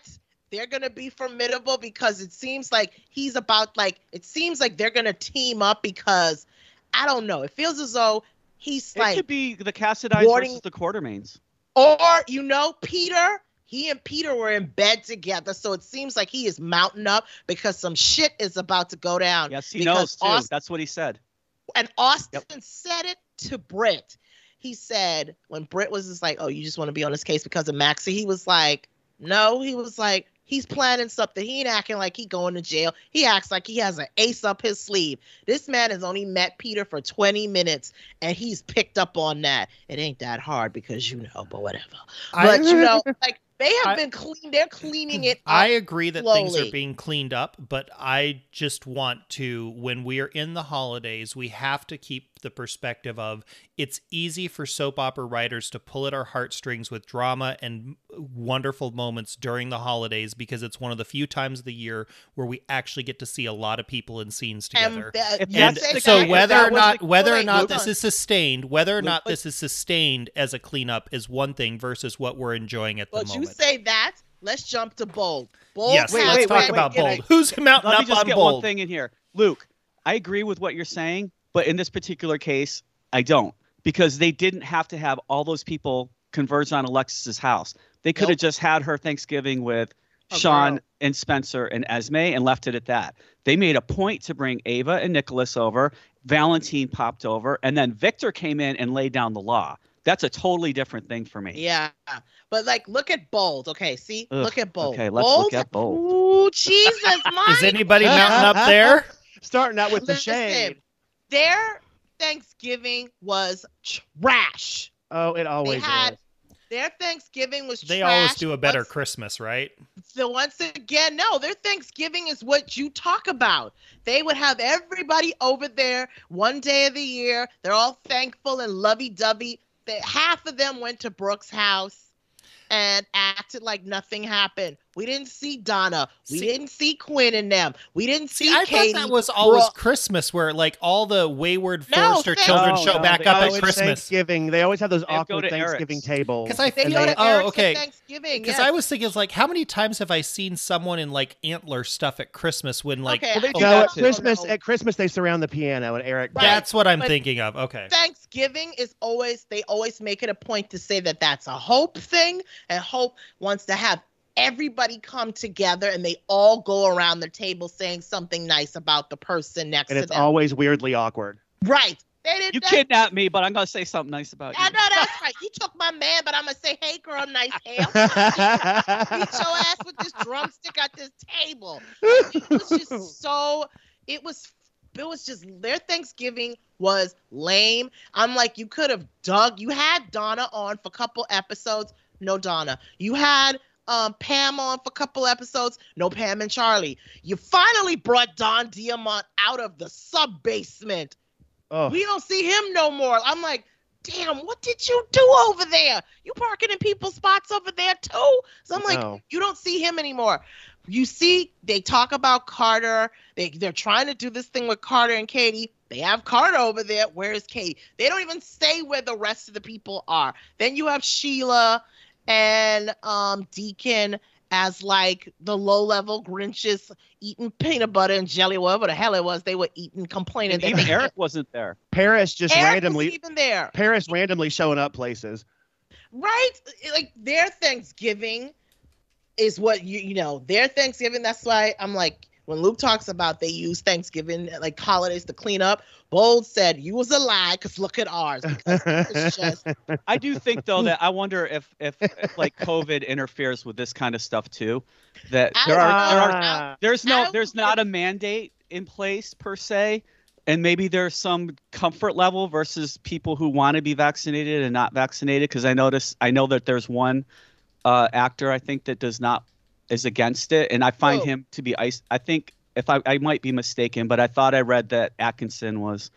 S3: they're going to be formidable because it seems like he's about like it seems like they're going to team up because I don't know. It feels as though he's
S2: it
S3: like
S2: could be the Cassadines
S3: warding-
S2: versus the Quartermains.
S3: Or, you know, Peter, he and Peter were in bed together. So it seems like he is mounting up because some shit is about to go down.
S2: Yes, he
S3: because
S2: knows too.
S3: Austin,
S2: That's what he said.
S3: and Austin
S2: Yep.
S3: said it to Britt. He said, when Britt was just like, oh, you just want to be on this case because of Maxie? He was like, no. He was like, he's planning something. He ain't acting like he going to jail. He acts like he has an ace up his sleeve. This man has only met Peter for twenty minutes, and he's picked up on that. It ain't that hard because you know, but whatever.
S1: I-
S3: But you know, like they have
S1: I-
S3: been clean. They're cleaning it up.
S1: I agree that things
S3: slowly.
S1: are being cleaned up, but I just want to, when we are in the holidays, we have to keep the perspective of it's easy for soap opera writers to pull at our heartstrings with drama and wonderful moments during the holidays because it's one of the few times of the year where we actually get to see a lot of people in scenes
S3: And
S1: together.
S3: that-
S2: If
S3: you
S1: And
S2: that's
S3: say
S2: the
S1: so
S3: that-
S2: case-
S1: whether
S2: that
S1: or
S2: was
S1: not
S2: the-
S1: whether or
S3: wait,
S1: not
S3: Luke,
S1: this
S3: hold
S1: is sustained, whether or not
S2: Luke,
S1: this is sustained as a cleanup is one thing versus what we're enjoying at the
S3: But you
S1: moment.
S3: say that. Let's jump to Bold. Bold
S1: Yes,
S2: Wait,
S3: has-
S1: let's
S2: wait,
S1: talk
S2: wait,
S1: about
S2: wait,
S1: Bold.
S2: can
S1: Who's mounting
S2: Let me
S1: up
S2: just
S1: on
S2: get
S1: Bold?
S2: one thing in here. Luke, I agree with what you're saying, but in this particular case, I don't. Because they didn't have to have all those people converge on Alexis's house. They could have
S3: Nope.
S2: just had her Thanksgiving with
S3: A
S2: Sean
S3: girl.
S2: and Spencer and Esme and left it at that. They made a point to bring Ava and Nicholas over. Valentine popped over, and then Victor came in and laid down the law. That's a totally different thing for me.
S3: Yeah, but like, look at Bold. Okay, see,
S2: Ugh,
S3: look at Bold.
S2: okay, let's
S3: Bold?
S2: look at Bold.
S3: Ooh, Jesus, Mike.
S1: Is anybody mounting up there?
S4: Starting out with the
S3: Listen,
S4: shade.
S3: Their Thanksgiving was trash.
S4: Oh, it always
S3: had-
S4: is.
S3: Their Thanksgiving was
S1: They
S3: trash.
S1: always do a better
S3: Once-
S1: Christmas, right?
S3: So once again, no, their Thanksgiving is what you talk about. They would have everybody over there one day of the year. They're all thankful and lovey-dovey. They, half of them went to Brooke's house and acted like nothing happened. We didn't see Donna. We
S1: See-
S3: didn't see Quinn and them. We didn't see,
S1: See, I
S3: Katie.
S1: thought that was always
S3: Brooke.
S1: Christmas, where like all the wayward
S3: No,
S1: Forrester
S3: thank-
S1: children
S2: No,
S1: show
S2: no,
S1: back
S2: they
S1: up
S4: Oh,
S1: at
S2: always
S4: it's
S1: Christmas.
S4: Thanksgiving. They always have those
S2: They go
S4: awkward
S2: to
S4: Thanksgiving
S2: Eric's.
S4: tables.
S1: Because I
S3: They
S1: think,
S3: go to
S1: oh,
S3: Eric's
S1: okay.
S3: at Thanksgiving.
S1: Because
S3: yes.
S1: I was thinking, it's like, how many times have I seen someone in like antler stuff at Christmas when like
S3: Okay,
S2: Well, they
S3: I
S2: do
S4: no,
S2: that
S4: at
S2: too.
S4: Christmas,
S3: know.
S4: at Christmas they surround the piano and Eric.
S3: Right.
S1: that's what I'm
S3: but-
S1: thinking of. Okay.
S3: Thanksgiving is always, they always make it a point to say that that's a Hope thing, and Hope wants to have everybody come together and they all go around the table saying something nice about the person next
S4: And
S3: to
S4: it's
S3: them.
S4: always weirdly awkward.
S3: Right. They did
S2: You
S3: that.
S2: kidnapped me, but I'm going to say something nice about you.
S3: I know that's right. You took my man, but I'm gonna say, hey girl, nice hair. Beat your ass with this drumstick at this table. It was just so. It was. It was just their Thanksgiving was lame. I'm like, you could have dug. You had Donna on for a couple episodes. No Donna. You had um, Pam on for a couple episodes. No Pam and Charlie. You finally brought Don Diamont out of the sub basement.
S4: Oh,
S3: We don't see him no more. I'm like, damn, what did you do over there? You parking in people's spots over there too? So I'm like,
S4: No.
S3: you don't see him anymore. You see, they talk about Carter. They, they're trying to do this thing with Carter and Katie. They have Carter over there. Where is Katie? They don't even say where the rest of the people are. Then you have Sheila and um, Deacon as like the low-level Grinches eating peanut butter and jelly, whatever the hell it was they were eating, complaining
S2: And
S3: that
S2: even
S3: they
S2: Eric wasn't there.
S4: Paris just
S3: Eric
S4: randomly.
S3: wasn't even there,
S4: Paris randomly showing up places.
S3: right? Like their Thanksgiving is what you you know their Thanksgiving. That's why I'm like, when Luke talks about they use Thanksgiving like holidays to clean up. Bold said you was a lie because look at ours. Because it's just
S2: I do think though that I wonder if, if if like COVID interferes with this kind of stuff too. That
S3: I
S2: there
S3: don't
S2: are there
S3: know.
S2: are
S4: Ah,
S2: there's
S3: I
S2: no
S3: don't
S2: there's
S3: think
S2: not a mandate in place per se, and maybe there's some comfort level versus people who want to be vaccinated and not vaccinated. Because I notice I know that there's one uh, actor I think that does not is against it, and I find
S3: Oh.
S2: him to be ice. I think if I I might be mistaken, but I thought I read that Atkinson was.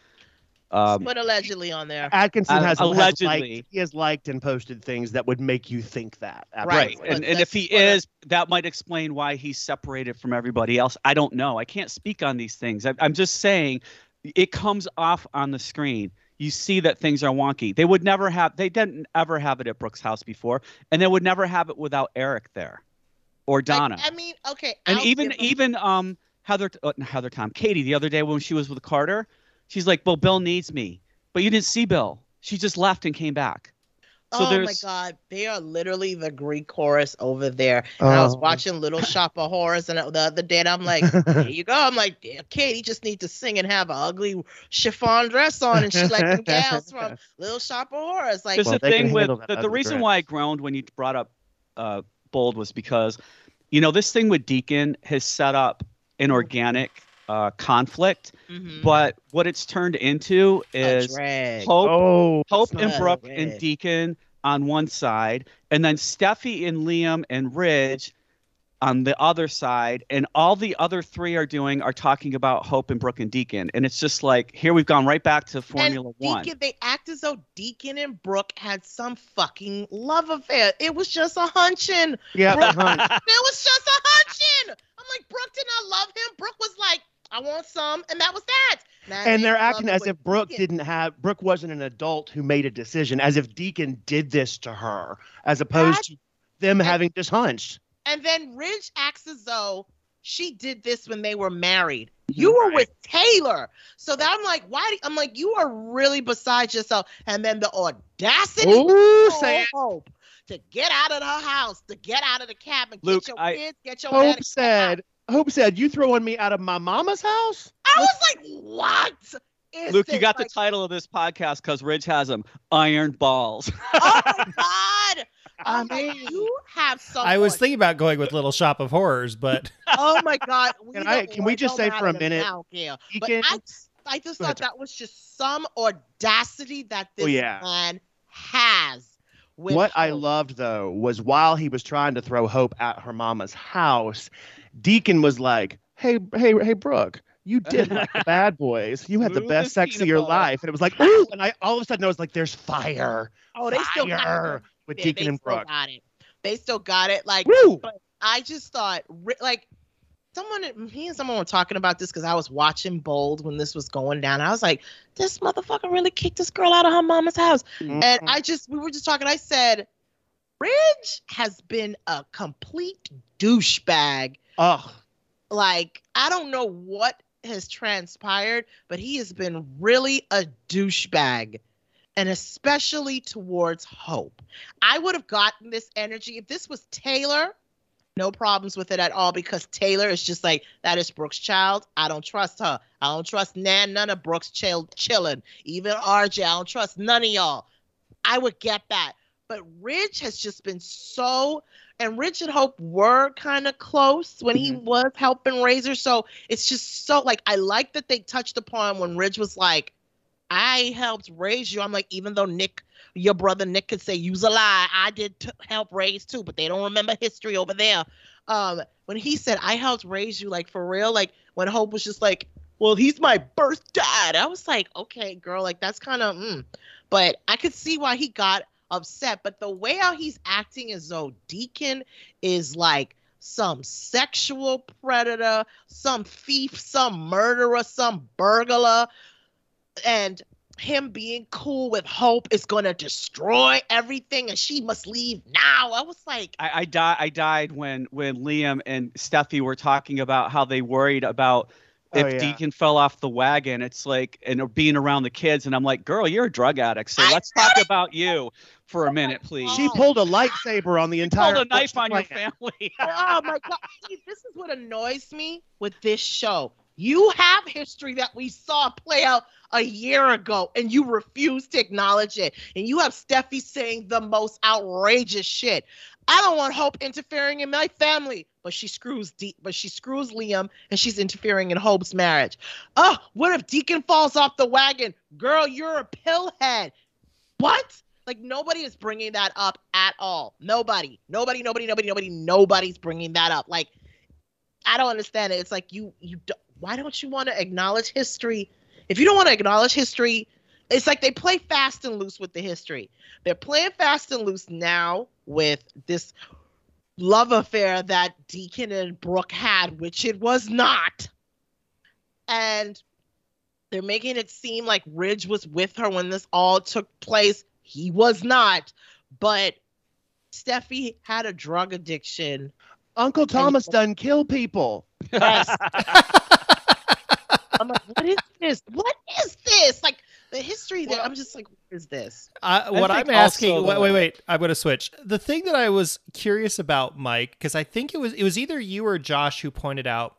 S2: Um,
S3: put allegedly on there.
S4: Atkinson
S2: Uh,
S4: has has
S2: allegedly.
S4: liked, he has liked and posted things that would make you think that.
S3: Right.
S2: Right.
S4: Absolutely.
S2: And,
S3: But
S2: and if
S3: that's
S2: he
S3: what I-
S2: is, that might explain why he's separated from everybody else. I don't know. I can't speak on these things. I, I'm just saying it comes off on the screen. You see that things are wonky. They would never have, they didn't ever have it at Brooke's house before, and they would never have it without Eric there or Donna.
S3: Like, I mean, okay.
S2: And
S3: I'll
S2: even
S3: give them-
S2: even um Heather uh, not Heather Tom Katie the other day when she was with Carter, she's like, "Well, Bill needs me," but you didn't see Bill. She just left and came back. So
S3: oh
S2: there's
S3: my God, they are literally the Greek chorus over there. And I was
S4: Oh.
S3: watching Little Shop of Horrors, and the other day, and I'm like, "Here you go." I'm like, yeah, Katie just needs to sing and have an ugly chiffon dress on, and she like them gals from Little Shop of Horrors. Like,
S2: Because
S4: Well,
S2: the
S4: they can
S2: thing with
S4: handle that
S2: the, the
S4: ugly
S2: reason
S4: dress.
S2: why I groaned when you brought up uh, Bold was because, you know, this thing with Deacon has set up an organic uh, conflict,
S3: mhm,
S2: but what it's turned into
S3: a
S2: is
S3: drag.
S2: Hope,
S4: Oh,
S2: Hope
S4: it's
S2: and
S3: not
S2: Brooke
S3: bad.
S2: and Deacon on one side, and then Steffi and Liam and Ridge on the other side, and all the other three are doing are talking about Hope and Brooke and Deacon, and it's just like here we've gone right back to Formula
S3: and
S2: One.
S3: Deacon, they act as though Deacon and Brooke had some fucking love affair. It was just a hunching.
S4: yeah.
S3: Brooke-
S4: hun.
S3: It was just a hunching. I'm like, Brooke did not love him. Brooke was like, I want some, and that was that. Now,
S4: And
S3: they
S4: they're
S3: love
S4: acting
S3: it
S4: as
S3: with
S4: if Brooke
S3: Deacon.
S4: didn't have Brooke wasn't an adult who made a decision, as if Deacon did this to her, as opposed
S3: That-
S4: to them having just hunched.
S3: And then Ridge acts as though she did this when they were married. You were
S4: Right.
S3: with Taylor. So that I'm like, why? Do, I'm like, you are really beside yourself. And then the audacity
S4: Ooh,
S3: of
S4: Sam.
S3: Hope to get out of her house, to get out of the cabin,
S2: Luke,
S3: get your
S2: I-
S3: kids, get your man,
S4: Hope
S3: and get out.
S4: said, Hope said, you throwing me out of my mama's house?
S3: I was like, what? Is
S2: Luke, you
S3: this?
S2: got the
S3: Like,
S2: title of this podcast because Ridge has them iron balls.
S3: oh my God.
S4: I
S3: I'm like,
S4: mean-
S3: you have some.
S1: I was
S3: aud-
S1: thinking about going with Little Shop of Horrors, but
S3: Oh my God. We
S4: Can I-
S3: don't-
S4: can we
S3: it
S4: just
S3: don't
S4: say for a
S3: matter to me.
S4: minute,
S3: I don't care. But
S4: Deacon-
S3: I, I just
S4: Go ahead,
S3: thought that was just some audacity that this
S4: Oh, yeah.
S3: man has. With
S4: What I
S3: Hope.
S4: loved though was while he was trying to throw Hope at her mama's house, Deacon was like, "Hey, hey, hey, Brooke, you did like the Bad Boys. You had the
S2: Smooth
S4: best
S2: as
S4: sex of
S2: peanut
S4: your
S2: butter."
S4: life." And it was like, "Ooh!" And I all of a sudden I was like, "There's fire,
S3: Oh, they still got
S4: fire
S3: it.
S4: with
S3: Yeah,
S4: Deacon
S3: they
S4: and
S3: still
S4: Brooke."
S3: got it. They still got it. Like,
S4: Woo!
S3: I just thought, ri- like, someone, me and someone were talking about this because I was watching Bold when this was going down. I was like, this motherfucker really kicked this girl out of her mama's house. And
S4: Mhm.
S3: I just, we were just talking. I said, Ridge has been a complete douchebag.
S4: Ugh.
S3: Like, I don't know what has transpired, but he has been really a douchebag. And especially towards Hope. I would have gotten this energy if this was Taylor. No problems with it at all because Taylor is just like, that is Brooke's child. I don't trust her. I don't trust Nan, none of Brooke's child chilling. Even R J, I don't trust none of y'all. I would get that. But Ridge has just been so, and Ridge and Hope were kind of close when he
S4: Mhm.
S3: was helping raise her. So it's just so, like, I like that they touched upon when Ridge was like, I helped raise you. I'm like, even though Nick, your brother Nick could say, use a lie, I did t- help raise too, but they don't remember history over there. Um, when he said, I helped raise you, like, for real, like, when Hope was just like, well, he's my birth dad. I was like, okay, girl, like, that's kind of, mm. But I could see why he got upset. But the way how he's acting as though Deacon is like some sexual predator, some thief, some murderer, some burglar, and him being cool with Hope is going to destroy everything and she must leave now. I was like,
S2: I, I died. I died when when Liam and Steffi were talking about how they worried about
S4: Oh,
S2: if
S4: yeah.
S2: Deacon fell off the wagon. It's like and being around the kids, and I'm like, girl, you're a drug addict. So
S3: I
S2: let's talk about you for a minute, please.
S4: She pulled a lightsaber on the entire.
S2: Hold a knife
S4: Brooks
S2: on your
S4: clan.
S2: family.
S3: oh my God. See, this is what annoys me with this show. You have history that we saw play out a year ago and you refuse to acknowledge it. And you have Steffi saying the most outrageous shit. I don't want Hope interfering in my family, but she screws deep, but she screws Liam and she's interfering in Hope's marriage. Oh, what if Deacon falls off the wagon? Girl, you're a pillhead. What? Like nobody is bringing that up at all. Nobody, nobody, nobody, nobody, nobody, nobody's bringing that up. Like, I don't understand it. It's like you, you. do Why don't you want to acknowledge history? If you don't want to acknowledge history, it's like they play fast and loose with the history. They're playing fast and loose now with this love affair that Deacon and Brooke had, which it was not. And they're making it seem like Ridge was with her when this all took place. He was not. But Steffi had a drug addiction.
S4: Uncle Thomas done kill people.
S3: Yes. I'm like, what is this? What is this? Like the history there.
S2: Well,
S3: I'm just like, what is this?
S1: Uh, what
S2: think
S1: I'm asking,
S2: also
S1: wait,
S2: the-
S1: wait, wait, I'm going to switch. The thing that I was curious about, Mike, because I think it was it was either you or Josh who pointed out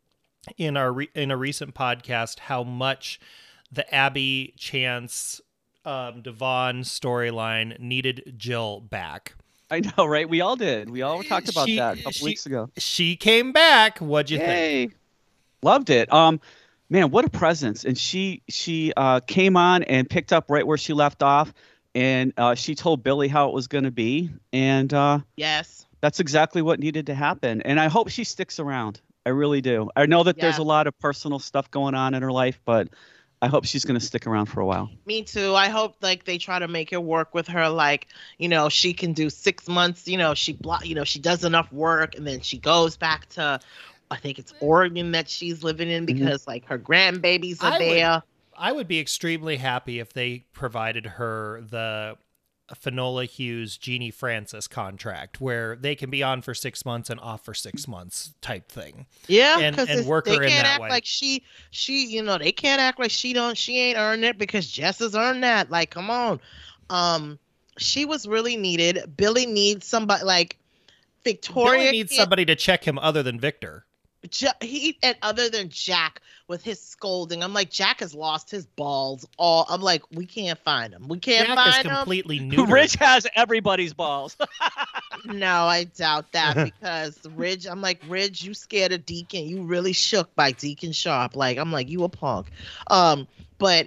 S1: in our re- in a recent podcast how much the Abby Chance um, Devon storyline needed Jill back.
S2: I know, right? We all did. We all talked about
S1: She-
S2: that a couple
S1: she-
S2: weeks ago.
S1: She came back. What'd you think?
S2: Yay. Loved it. Um, man, what a presence! And she she uh, came on and picked up right where she left off, and uh, she told Billy how it was going to be, and uh,
S3: Yes.
S2: that's exactly what needed to happen. And I hope she sticks around. I really do. I know that there's
S3: Yeah.
S2: a lot of personal stuff going on in her life, but I hope she's going to stick around for a while.
S3: Me too. I hope like they try to make it work with her. Like, you know, she can do six months. You know, she blo- You know, she does enough work, and then she goes back to, I think it's Oregon that she's living in because like her grandbabies are
S1: I would-
S3: there.
S1: I would be extremely happy if they provided her the Finola Hughes Jeannie Francis contract where they can be on for six months and off for six months type thing.
S3: Yeah,
S1: and-
S3: because
S1: and work
S3: they
S1: her in
S3: can't
S1: that
S3: act
S1: way.
S3: like she, she, you know, they can't act like she don't, she ain't earned it because Jess has earned that. Like, come on, um, she was really needed. Billy needs somebody like Victoria.
S1: Billy needs
S3: can't-
S1: somebody to check him other than Victor.
S3: Ja- he and other than Jack with his scolding, I'm like Jack has lost his balls. All I'm like, we can't find him. We can't
S1: Jack is
S3: find him.
S1: completely neutered.
S2: Rich has everybody's balls.
S3: No, I doubt that because Ridge, I'm like, Ridge, you scared of Deacon. You really shook by Deacon Sharp. Like, I'm like, you a punk. Um, but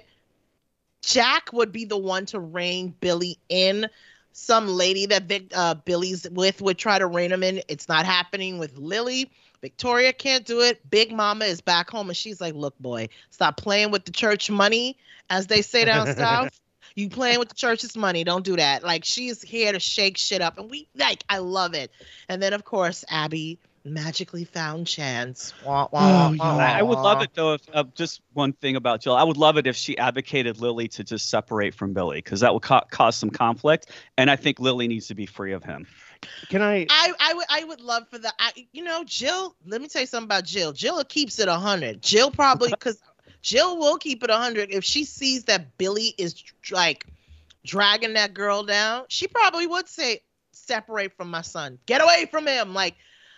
S3: Jack would be the one to rein Billy in. Some lady that Vic, uh, Billy's with would try to rein him in. It's not happening with Lily. Victoria can't do it. Big Mama is back home and she's like, look, boy, stop playing with the church money, as they say down south. You playing with the church's money. Don't do that. Like, she's here to shake shit up. And we, like, I love it. And then, of course, Abby magically found Chance. Wah, wah,
S4: Oh,
S3: wah,
S4: yeah.
S2: I would love
S3: wah.
S2: it though. If uh, just one thing about Jill, I would love it if she advocated Lily to just separate from Billy because that would ca- cause some conflict, and I think Lily needs to be free of him.
S4: Can I?
S3: I, I would I would love for the I, you know Jill. Let me tell you something about Jill. Jill keeps it a hundred. Jill probably because Jill will keep it a hundred if she sees that Billy is like dragging that girl down. She probably would say, "Separate from my son. Get away from him." Like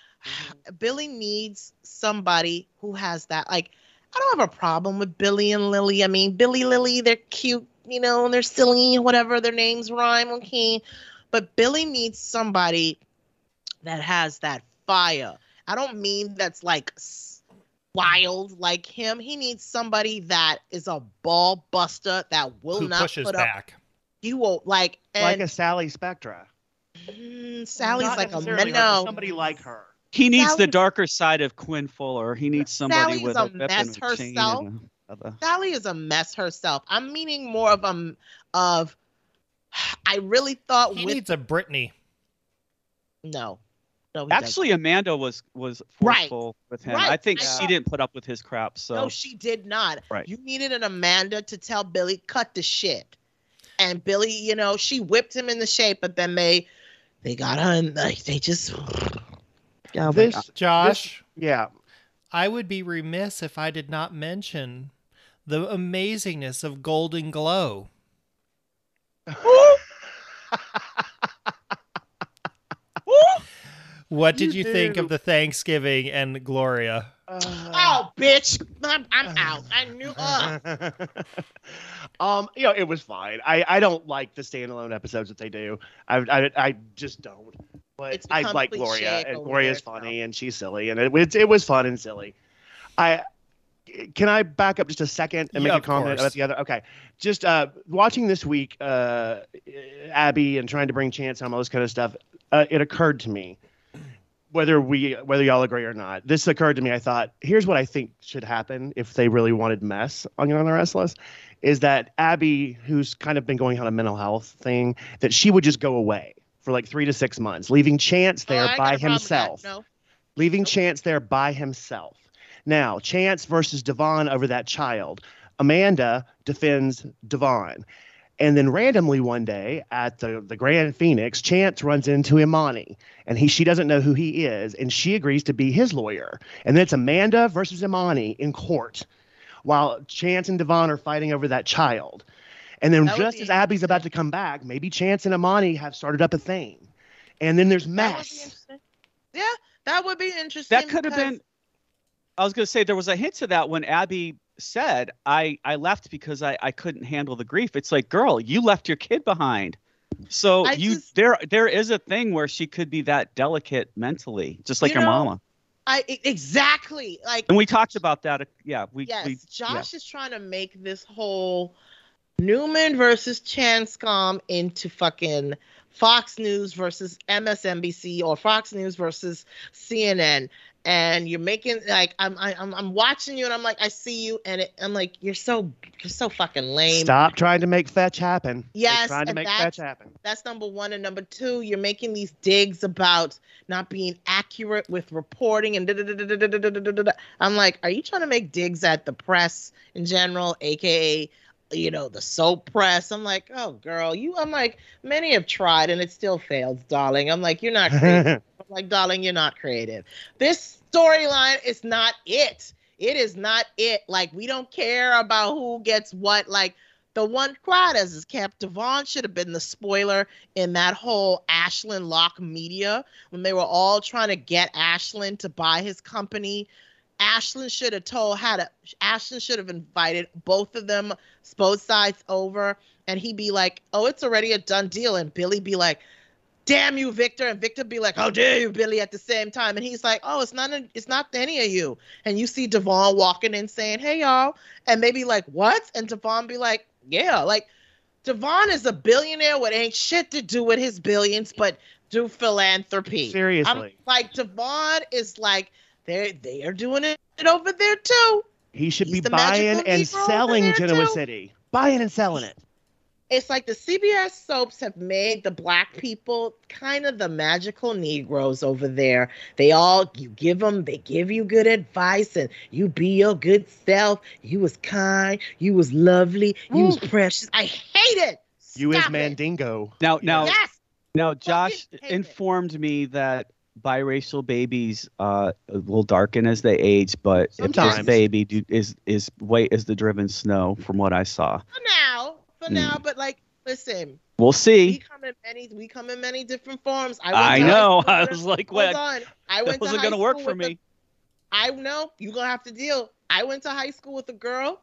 S3: Billy needs somebody who has that. Like I don't have a problem with Billy and Lily. I mean Billy, Lily, they're cute, you know, and they're silly, whatever their names rhyme. Okay. But Billy needs somebody that has that fire. I don't mean that's like s- wild like him. He needs somebody that is a ball buster that will
S1: Who
S3: not
S1: pushes
S3: put up.
S1: back.
S3: You will like and
S4: Like a Sally Spectra.
S3: mm, Sally's
S4: Not
S3: like a
S4: necessarily her, but
S3: no.
S4: somebody like her.
S2: He needs
S3: Sally-
S2: the darker side of Quinn Fuller. He needs somebody
S3: Sally's
S2: with
S3: a
S2: a weapon
S3: mess
S2: and a chain
S3: herself.
S2: and a- of a-
S3: Sally is a mess herself. I'm meaning more of um of. I really thought
S1: He
S3: with
S1: needs a Brittany.
S3: no, no. he doesn't.
S2: Actually, Amanda was was
S3: Right.
S2: forceful with him.
S3: Right.
S2: I think
S3: I
S2: she
S3: saw-
S2: didn't put up with his crap. So
S3: No, she did not.
S2: Right.
S3: You needed an Amanda to tell Billy, cut the shit. And Billy, you know, she whipped him in the shape, but then they they got her and like, they just oh my
S4: This,
S3: God.
S1: Josh,
S4: yeah.
S1: I would be remiss if I did not mention the amazingness of Golden Glow. What did
S4: You
S1: you, think
S4: do.
S1: of the Thanksgiving and Gloria?
S3: Oh, bitch. I'm, I'm out. I knew uh,
S4: um, you know, it was fine. I, I don't like the standalone episodes that they do. I I, I just don't. But
S3: It's
S4: I
S3: become
S4: like
S3: cliche
S4: Gloria, and
S3: over
S4: Gloria's
S3: there,
S4: funny, and she's silly, and it, it it was fun and silly. I can I back up just a second and
S1: Yeah,
S4: make a
S1: of
S4: comment
S1: course.
S4: about the other. Okay, just uh, watching this week, uh, Abby and trying to bring Chance home, all this kind of stuff. Uh, it occurred to me. Whether we whether y'all agree or not, this occurred to me. I thought, here's what I think should happen if they really wanted mess on on the Restless, is that Abby, who's kind of been going on a mental health thing, that she would just go away for like three to six months, leaving Chance
S3: oh, I
S4: there
S3: ain't got
S4: by
S3: a problem with that.
S4: himself.
S3: No.
S4: Leaving Chance there by himself. Now, Chance versus Devon over that child. Amanda defends Devon. And then randomly one day at the, the Grand Phoenix, Chance runs into Imani, and he she doesn't know who he is, and she agrees to be his lawyer. And then it's Amanda versus Imani in court, while Chance and Devon are fighting over that child. And then just as Abby's about to come back, maybe Chance and Imani have started up a thing. And then there's mess.
S3: Yeah, that would be interesting.
S2: That could have been. I was going to say there was a hint to that when Abby said, I, I left because I, I couldn't handle the grief. It's like, girl, you left your kid behind. So
S3: I
S2: you
S3: just-
S2: there there is a thing where she could be that delicate mentally, just like
S3: You
S2: her
S3: know,
S2: mama.
S3: I e- exactly like
S2: And we talked about that. uh, Yeah, we
S3: yes,
S2: we
S3: Josh is trying to make this whole Newman versus Chanscom into fucking Fox News versus M S N B C or Fox News versus C N N. And you're making like I'm I, I'm I'm watching you and I'm like I see you and it, I'm like you're so you're so fucking lame.
S4: Stop trying to make fetch happen. They're
S3: Yes,
S4: trying to
S3: and
S4: make
S3: that's-
S4: fetch happen.
S3: That's number one. And number two, you're making these digs about not being accurate with reporting and da da da da da da da da da da. I'm like, are you trying to make digs at the press in general, aka, you know, the soap press? I'm like, oh girl, you. I'm like, many have tried and it still fails, darling. I'm like, you're not creative. I'm like, darling, you're not creative. This storyline is not it. It is not it. Like, we don't care about who gets what. Like, the one crowd as is kept, Devon should have been the spoiler in that whole Ashland Locke media when they were all trying to get Ashland to buy his company. Ashland should have told how to, Ashland should have invited both of them, both sides over, and he'd be like, oh, it's already a done deal. And Billy be like, damn you, Victor. And Victor be like, how dare you, Billy, at the same time. And he's like, oh, it's not, a, it's not any of you. And you see Devon walking in saying, hey, y'all. And maybe like, what? And Devon be like, yeah, like Devon is a billionaire with ain't shit to do with his billions, but do philanthropy.
S4: Seriously.
S3: I'm like, Devon is like, they're, they are doing it over there too.
S4: He should
S3: He's
S4: be
S3: the
S4: buying
S3: magical
S4: and
S3: Negro over
S4: selling
S3: there,
S4: Genoa
S3: too.
S4: City. Buying and selling it.
S3: It's like the C B S soaps have made the black people kind of the magical Negroes over there. They all, you give them, they give you good advice and you be your good self. You was kind, you was lovely, you was precious. I hate it.
S4: You is
S3: Stop it.
S4: Mandingo.
S2: Now now
S3: Yes.
S2: now Josh
S3: hate it.
S2: informed me that biracial babies uh will darken as they age, but if
S4: Sometimes.
S2: this baby do, is is white as the driven snow, from what I saw.
S3: For now, for
S2: Hmm.
S3: now, but like, listen,
S2: We'll
S3: we
S2: see.
S3: come in many, we come in many different forms. I,
S2: I
S3: went to high
S2: know.
S3: school
S2: I
S3: with-
S2: was like,
S3: hold
S2: wait,
S3: on. I
S2: that
S3: went to
S2: wasn't
S3: high
S2: gonna work
S3: school
S2: for
S3: with a-
S2: me.
S3: I know you're gonna have to deal. I went to high school with a girl.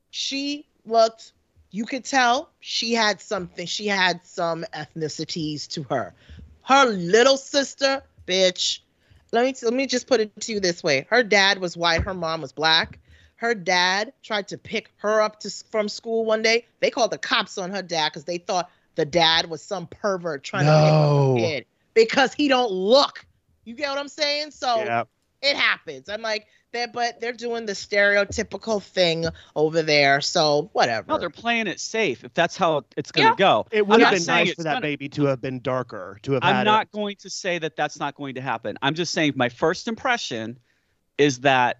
S3: She looked, you could tell she had something. She had some ethnicities to her. Her little sister, bitch. Let me let me just put it to you this way. Her dad was white. Her mom was black. Her dad tried to pick her up to from school one day. They called the cops on her dad because they thought the dad was some pervert trying to pick
S4: No.
S3: up her kid because he don't look. You get what I'm saying? So
S4: Yeah.
S3: it happens. I'm like, they're but they're doing the stereotypical thing over there. So whatever.
S2: No, they're playing it safe. If that's how it's gonna
S3: Yeah.
S2: go.
S4: It
S2: I'm
S4: would have
S2: not
S4: been
S2: saying
S4: nice
S2: it's
S4: for that
S2: gonna-
S4: baby to have been darker, to have
S2: I'm
S4: had
S2: not
S4: a,
S2: going to say that that's not going to happen. I'm just saying my first impression is that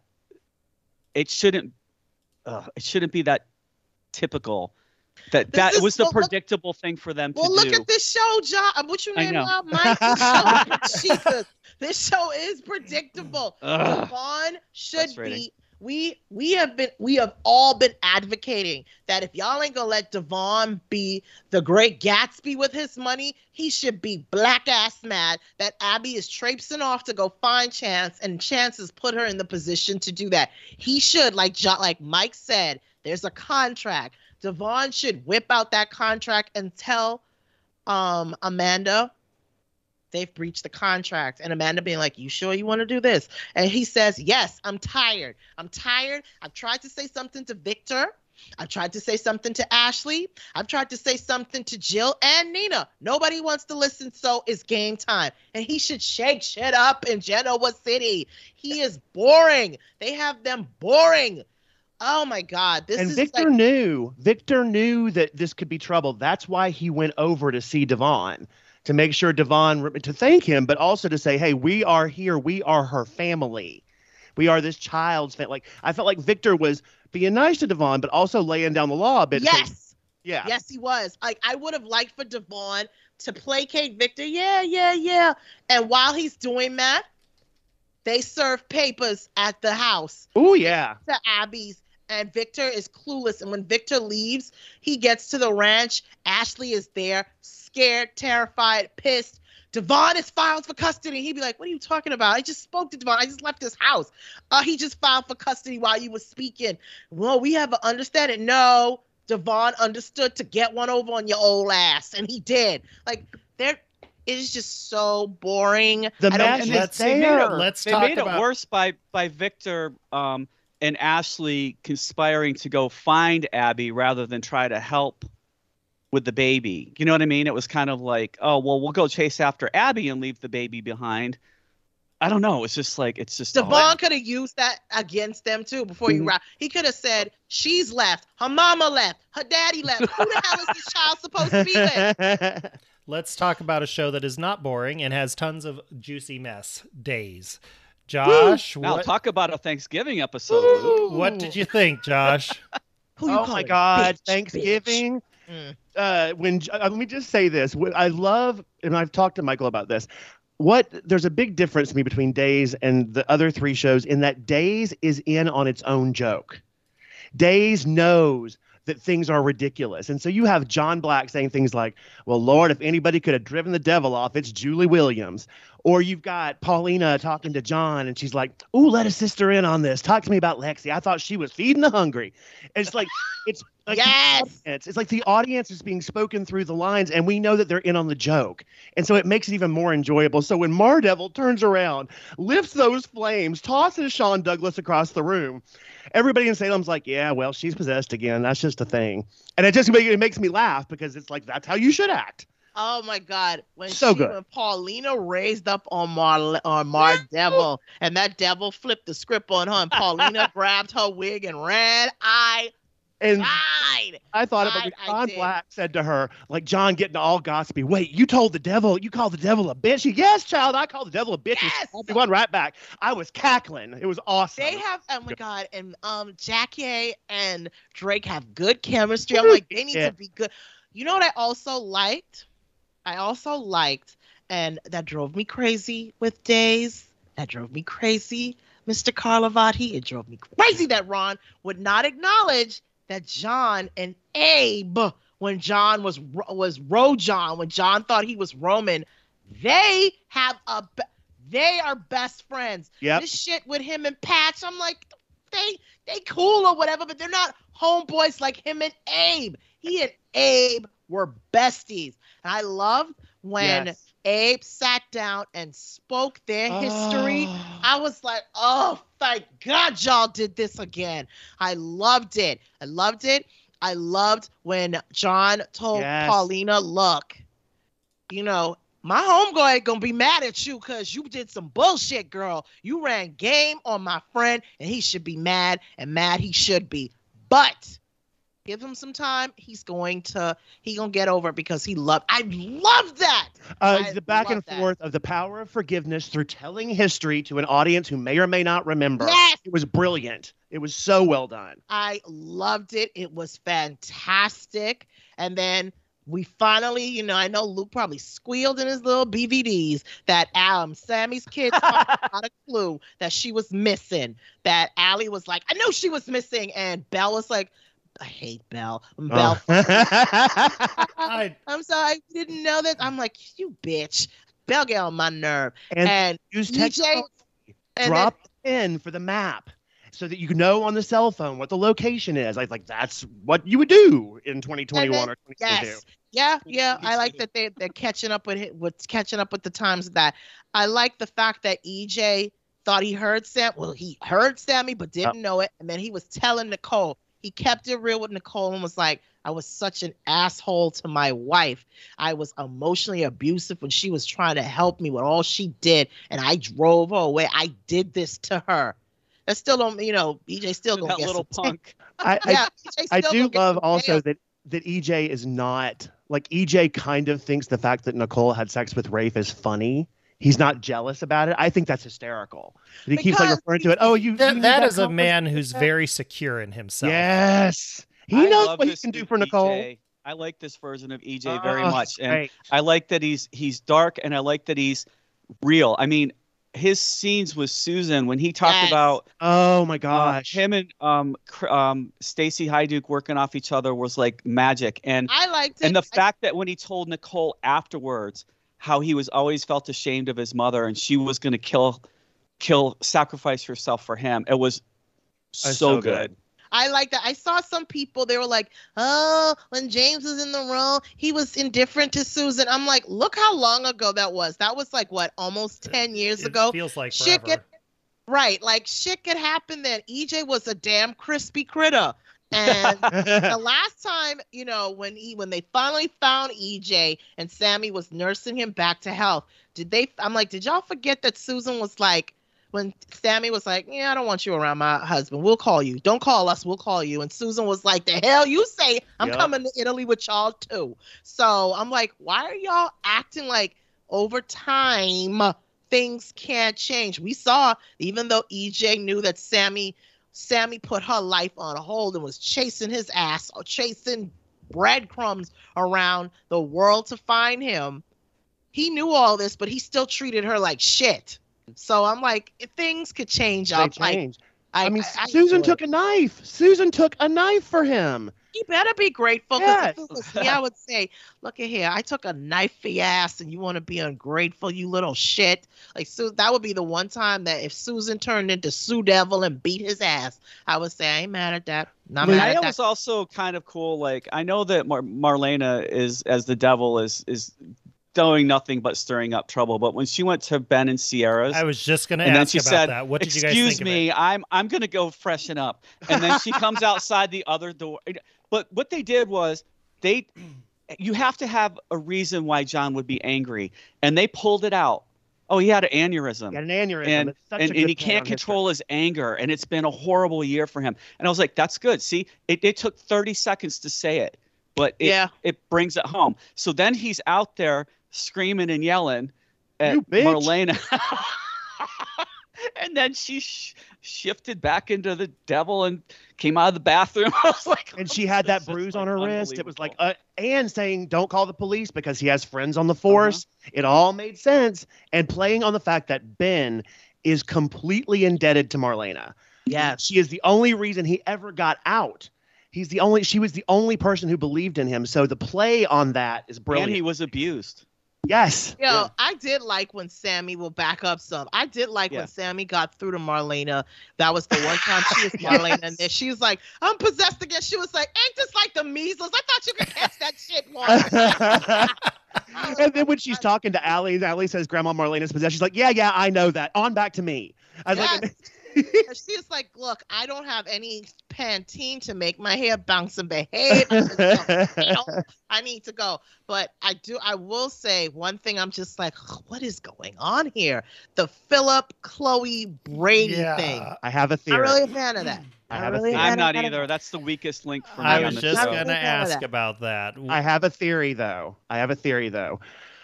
S2: it shouldn't uh, it shouldn't be that typical. That
S3: This
S2: that
S3: is-
S2: was the
S3: well, look-
S2: predictable thing for them to
S3: Well, look
S2: do.
S3: at this show, John. What you
S2: I
S3: name
S2: know.
S3: now, Mike? This show, Jesus, this show is predictable.
S2: Ugh.
S3: Devon should
S2: Frustrating.
S3: be. We we have been we have all been advocating that if y'all ain't gonna let Devon be the great Gatsby with his money, he should be black ass mad that Abby is traipsing off to go find Chance, and Chance has put her in the position to do that. He should, like Jo- like Mike said, there's a contract. Devon should whip out that contract and tell um Amanda they've breached the contract, and Amanda being like, you sure you want to do this? And he says, yes, I'm tired. I'm tired. I've tried to say something to Victor. I've tried to say something to Ashley. I've tried to say something to Jill and Nina. Nobody wants to listen, so it's game time. And he should shake shit up in Genoa City. He is boring. They have them boring. Oh my God. This
S4: and
S3: is
S4: Victor
S3: like,
S4: knew. Victor knew that this could be trouble. That's why he went over to see Devon, to make sure Devon, to thank him, but also to say, hey, we are here. We are her family. We are this child's family. Like, I felt like Victor was being nice to Devon, but also laying down the law a bit. saying,
S3: yes.
S4: Yeah.
S3: Yes, he was. Like, I would have liked for Devon to placate Victor. Yeah, yeah, yeah. And while he's doing that, they serve papers at the house
S4: Oh, yeah.
S3: to Abby's, and Victor is clueless. And when Victor leaves, he gets to the ranch. Ashley is there, scared, terrified, pissed. Devon is filed for custody. He'd be like, what are you talking about? I just spoke to Devon. I just left his house. Uh, he just filed for custody while you were speaking. Well, we have an understanding. No, Devon understood to get one over on your old ass, and he did. Like, there, it is just so boring.
S4: The
S3: I don't-
S4: match
S3: and
S4: is
S1: let's
S2: they made
S4: there.
S2: it-
S1: let's
S2: They
S1: talk
S2: made
S1: about
S2: it worse by by Victor um, and Ashley conspiring to go find Abby rather than try to help with the baby. You know what I mean? It was kind of like, oh, well, we'll go chase after Abby and leave the baby behind. I don't know. It's just like, it's just.
S3: Devon could have used that against them too before you
S4: Mhm.
S3: wrap. He could have said, she's left, her mama left, her daddy left. Who the hell is this child supposed to be with?
S1: let's talk about a show that is not boring and has tons of juicy mess. Days. Josh,
S2: Now
S1: what,
S2: talk about a Thanksgiving episode. Luke.
S1: what did you think, Josh?
S3: Who you
S4: Oh my
S3: calling
S4: God,
S3: bitch,
S4: Thanksgiving.
S3: bitch? Mm.
S4: Uh, when uh, let me just say this: Wh- I love, and I've talked to Michael about this. What there's a big difference to me between Days and the other three shows in that Days is in on its own joke. Days knows that things are ridiculous, and so you have John Black saying things like, "Well, Lord, if anybody could have driven the devil off, it's Julie Williams." Or you've got Paulina talking to John, and she's like, "Ooh, let a sister in on this. Talk to me about Lexi. I thought she was feeding the hungry." And it's like, it's like the
S3: Yes.
S4: audience- it's like the audience is being spoken through the lines, and we know that they're in on the joke, and so it makes it even more enjoyable. So when Mardevil turns around, lifts those flames, tosses Sean Douglas across the room, everybody in Salem's like, "Yeah, well, she's possessed again. That's just a thing," and it just it makes me laugh because it's like that's how you should act.
S3: Oh my God! When
S4: So
S3: she,
S4: good.
S3: when Paulina raised up on Mar on Mar Devil, and that devil flipped the script on her, and Paulina grabbed her wig and ran, I
S4: And
S3: died.
S4: I thought about
S3: I-
S4: when
S3: I
S4: John
S3: did.
S4: Black said to her, like John getting all gossipy, "Wait, you told the devil, you called the devil a bitch?" She, "Yes, child, I called the devil a bitch."
S3: Yes!
S4: And she won right back. I was cackling. It was awesome.
S3: They have, oh my God, and um, Jackie and Drake have good chemistry. I'm like, they need
S4: Yeah.
S3: to be good. You know what I also liked? I also liked, and that drove me crazy with Days. That drove me crazy, Mister Carlavati. It drove me crazy that Ron would not acknowledge that John and Abe, when John was was Rojon, when John thought he was Roman, they have a be- they are best friends.
S4: Yep.
S3: This shit with him and Patch, I'm like, they they cool or whatever, but they're not homeboys like him and Abe. He and Abe were besties. And I loved when
S4: Yes.
S3: Abe sat down and spoke their history.
S4: Oh.
S3: I was like, oh, thank God y'all did this again. I loved it. I loved it. I loved when John told
S4: Yes.
S3: Paulina, look, you know, my homeboy ain't gonna be mad at you because you did some bullshit, girl. You ran game on my friend, and he should be mad, and mad he should be. But give him some time. He's going to he gonna get over it because he loved. I love that.
S4: Uh,
S3: I
S4: the back
S3: love
S4: and
S3: that.
S4: forth of the power of forgiveness through telling history to an audience who may or may not remember.
S3: Yes.
S4: It was brilliant. It was so well done.
S3: I loved it. It was fantastic. And then we finally, you know, I know Luke probably squealed in his little B V Ds that um Sammy's kids got a clue that she was missing. That Allie was like, I knew she was missing, and Belle was like, I hate Belle. And Belle,
S4: Oh.
S1: I,
S3: I'm sorry, I didn't know that. I'm like, you bitch. Belle get on my nerve.
S4: and
S3: And
S4: use
S3: E J,
S4: technology.
S3: and
S4: Drop the pin for the map so that you know on the cell phone what the location is. Like, like that's what you would do in twenty twenty-one or twenty twenty-two.
S3: Yes. Yeah, yeah. I like that they they're catching up with it, with catching up with the times of that. I like the fact that E J thought he heard Sam. Well, he heard Sammy, but didn't know it. And then he was telling Nicole. He kept it real with Nicole and was like, I was such an asshole to my wife. I was emotionally abusive when she was trying to help me with all she did, and I drove her away. I did this to her. That still don't, you know, E J still gonna
S2: That
S3: get
S2: little
S3: some
S2: punk.
S4: I, I
S3: Yeah, E J
S4: I
S3: still
S4: do
S3: gonna get
S4: love
S3: some
S4: also
S3: nails.
S4: that that E J is not like E J kind of thinks the fact that Nicole had sex with Rafe is funny. He's not jealous about it. I think that's hysterical. And he keeps like
S3: Because
S4: referring to it. Oh, you. you
S1: that,
S4: knew
S1: that is a
S4: conversation?
S1: man who's very secure in himself.
S4: Yes, he
S2: I
S4: knows
S2: love
S4: what he
S2: this
S4: can do
S2: with
S4: for Nicole.
S2: E J. I like this version of E J very
S4: Oh,
S2: much, and
S4: great.
S2: I like that he's he's dark, and I like that he's real. I mean, his scenes with Susan when he talked
S3: Yes.
S2: about
S4: Oh my
S2: uh,
S4: gosh.
S2: him and um Cr- um Stacy Hajduk working off each other was like magic, and
S3: I liked it.
S2: and the
S3: I-
S2: fact that when he told Nicole afterwards how he was always felt ashamed of his mother, and she was going to kill kill sacrifice herself for him, it was so,
S4: so
S2: good.
S4: good.
S3: I like that. I saw some people, they were like, oh, when James was in the role, he was indifferent to Susan. I'm like, look how long ago that was. That was like, what, almost ten years
S1: It
S3: ago?
S1: feels like
S3: Shit
S1: forever.
S3: could- right. Like, shit could happen then. E J was a damn crispy critter. And the last time, you know, when he when they finally found E J and Sammy was nursing him back to health, did they, I'm like, did y'all forget that Susan was like, when Sammy was like, yeah, I don't want you around my husband. We'll call you. Don't call us. We'll call you. And Susan was like, the hell you say? I'm
S4: Yep.
S3: coming to Italy with y'all too. So I'm like, why are y'all acting like over time things can't change? We saw, even though E J knew that Sammy, Sammy put her life on hold and was chasing his ass or chasing breadcrumbs around the world to find him. He knew all this, but he still treated her like shit. So I'm like, if things could change
S4: They
S3: up. Like,
S4: changed.
S3: I,
S4: I mean,
S3: I- I
S4: Susan
S3: enjoy
S4: took
S3: it.
S4: a knife. Susan took a knife for him.
S3: He better be grateful.
S4: Yes.
S3: Because if it was me, I would say, look at here. I took a knife for your ass and you want to be ungrateful, you little shit. Like, Su- that would be the one time that if Susan turned into Sue Devil and beat his ass, I would say, I ain't mad at that. Not mad
S2: I
S3: at
S2: was
S3: that.
S2: also kind of cool. Like, I know that Mar- Marlena is as the devil is is doing nothing but stirring up trouble. But when she went to Ben and Sierra's,
S1: I was just going to
S2: and then
S1: ask
S2: she
S1: about
S2: said,
S1: that. What did you guys
S2: "Excuse
S1: think
S2: me,
S1: of it?
S2: I'm I'm gonna go freshen up." And then she comes outside the other door. But what they did was they, you have to have a reason why John would be angry, and they pulled it out. Oh, he had an aneurysm.
S4: He had an aneurysm.
S2: and
S4: It's such
S2: and,
S4: a
S2: and
S4: good
S2: he
S4: play
S2: can't
S4: on history.
S2: control his anger, and it's been a horrible year for him. And I was like, that's good. See, it, it took thirty seconds to say it, but it,
S3: Yeah.
S2: it brings it home. So then he's out there screaming and yelling at
S4: You bitch.
S2: Marlena. And then she sh- shifted back into the devil and came out of the bathroom. I was like,
S4: And she had that
S2: this is,
S4: bruise
S2: like,
S4: on her wrist. It was like,
S2: unbelievable.
S4: uh, and saying, don't call the police because he has friends on the force. It all made sense. And playing on the fact that Ben is completely indebted to Marlena.
S3: Yes.
S4: She is the only reason he ever got out. He's the only, she was the only person who believed in him. So the play on that is brilliant.
S2: And he was abused.
S4: Yes.
S3: Yo,
S2: Yeah.
S3: I did like when Sammy will back up some. I did like
S2: Yeah.
S3: when Sammy got through to Marlena. That was the one time she was Marlena, and then she was like, "I'm possessed again." She was like, "Ain't this like the measles? I thought you could catch that shit once."
S4: And then when she's talking to Allie, and Allie says, Grandma Marlena's possessed. She's like, yeah, yeah, I know that. On back to me. I was like,
S3: And she was like, "Look, I don't have any Pantene to make my hair bounce and behave. So, you know, I need to go." But I do. I will say one thing. I'm just like, what is going on here? The Philip Chloe Brady
S1: Yeah.
S3: thing.
S4: I have a
S3: I'm
S4: theory.
S3: really a fan of that.
S4: I
S3: I'm
S4: have a
S3: really
S4: theory.
S3: fan
S2: I'm
S3: of
S2: not
S3: that.
S2: either. That's the weakest link for me
S1: I
S2: on
S1: was
S2: the
S1: just
S2: show.
S1: going to
S3: Nothing wrong with
S1: ask
S3: that.
S1: about that.
S4: I have a theory, though. I have a theory, though.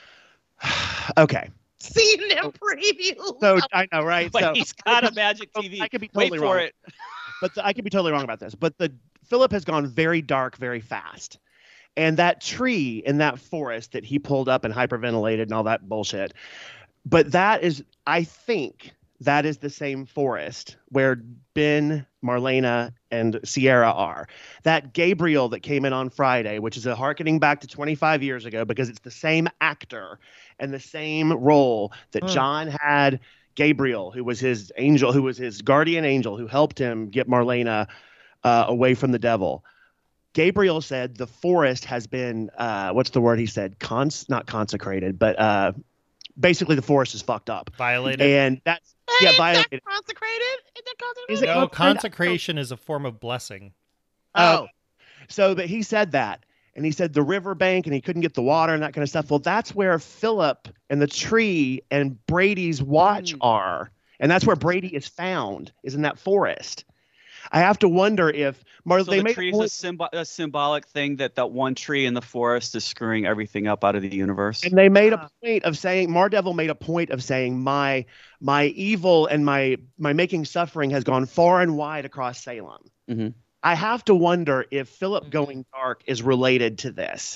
S4: Okay.
S3: Seeing them previews.
S4: So I know, right?
S2: But
S4: so
S2: he's got a magic T V.
S4: I could be
S2: Wait
S4: totally
S2: for
S4: wrong.
S2: it.
S4: But the, I could be totally wrong about this. But the Philip has gone very dark very fast. And that tree in that forest that he pulled up and hyperventilated and all that bullshit. But that is, I think that is the same forest where Ben, Marlena, and Sierra are. That Gabriel that came in on Friday, which is a harkening back to twenty-five years ago because it's the same actor and the same role that
S3: Hmm.
S4: John had Gabriel, who was his angel, who was his guardian angel, who helped him get Marlena uh, away from the devil. Gabriel said the forest has been, uh, what's the word he said? Cons, not consecrated, but uh, basically the forest is fucked up.
S1: Violated.
S4: And that's, yeah,
S3: Is that
S4: violated.
S3: consecrated? Is that consecrated?
S4: Is it
S1: no,
S4: consecrated?
S1: consecration is a form of blessing.
S3: Oh,
S4: So, but he said that. And he said the riverbank and he couldn't get the water and that kind of stuff. Well, that's where Philip and the tree and Brady's watch
S2: Mm.
S4: are. And that's where Brady is found, is in that forest. I have to wonder if Mar-
S2: So
S4: they
S2: the
S4: made a
S2: tree is
S4: point-
S2: a, symbo- a symbolic thing that that one tree in the forest is screwing everything up out of the universe.
S4: and they made
S3: Ah.
S4: a point of saying Mardevil made a point of saying my my evil and my my making suffering has gone far and wide across Salem.
S2: Mhm.
S4: I have to wonder if Philip
S3: Mhm.
S4: going dark is related to this.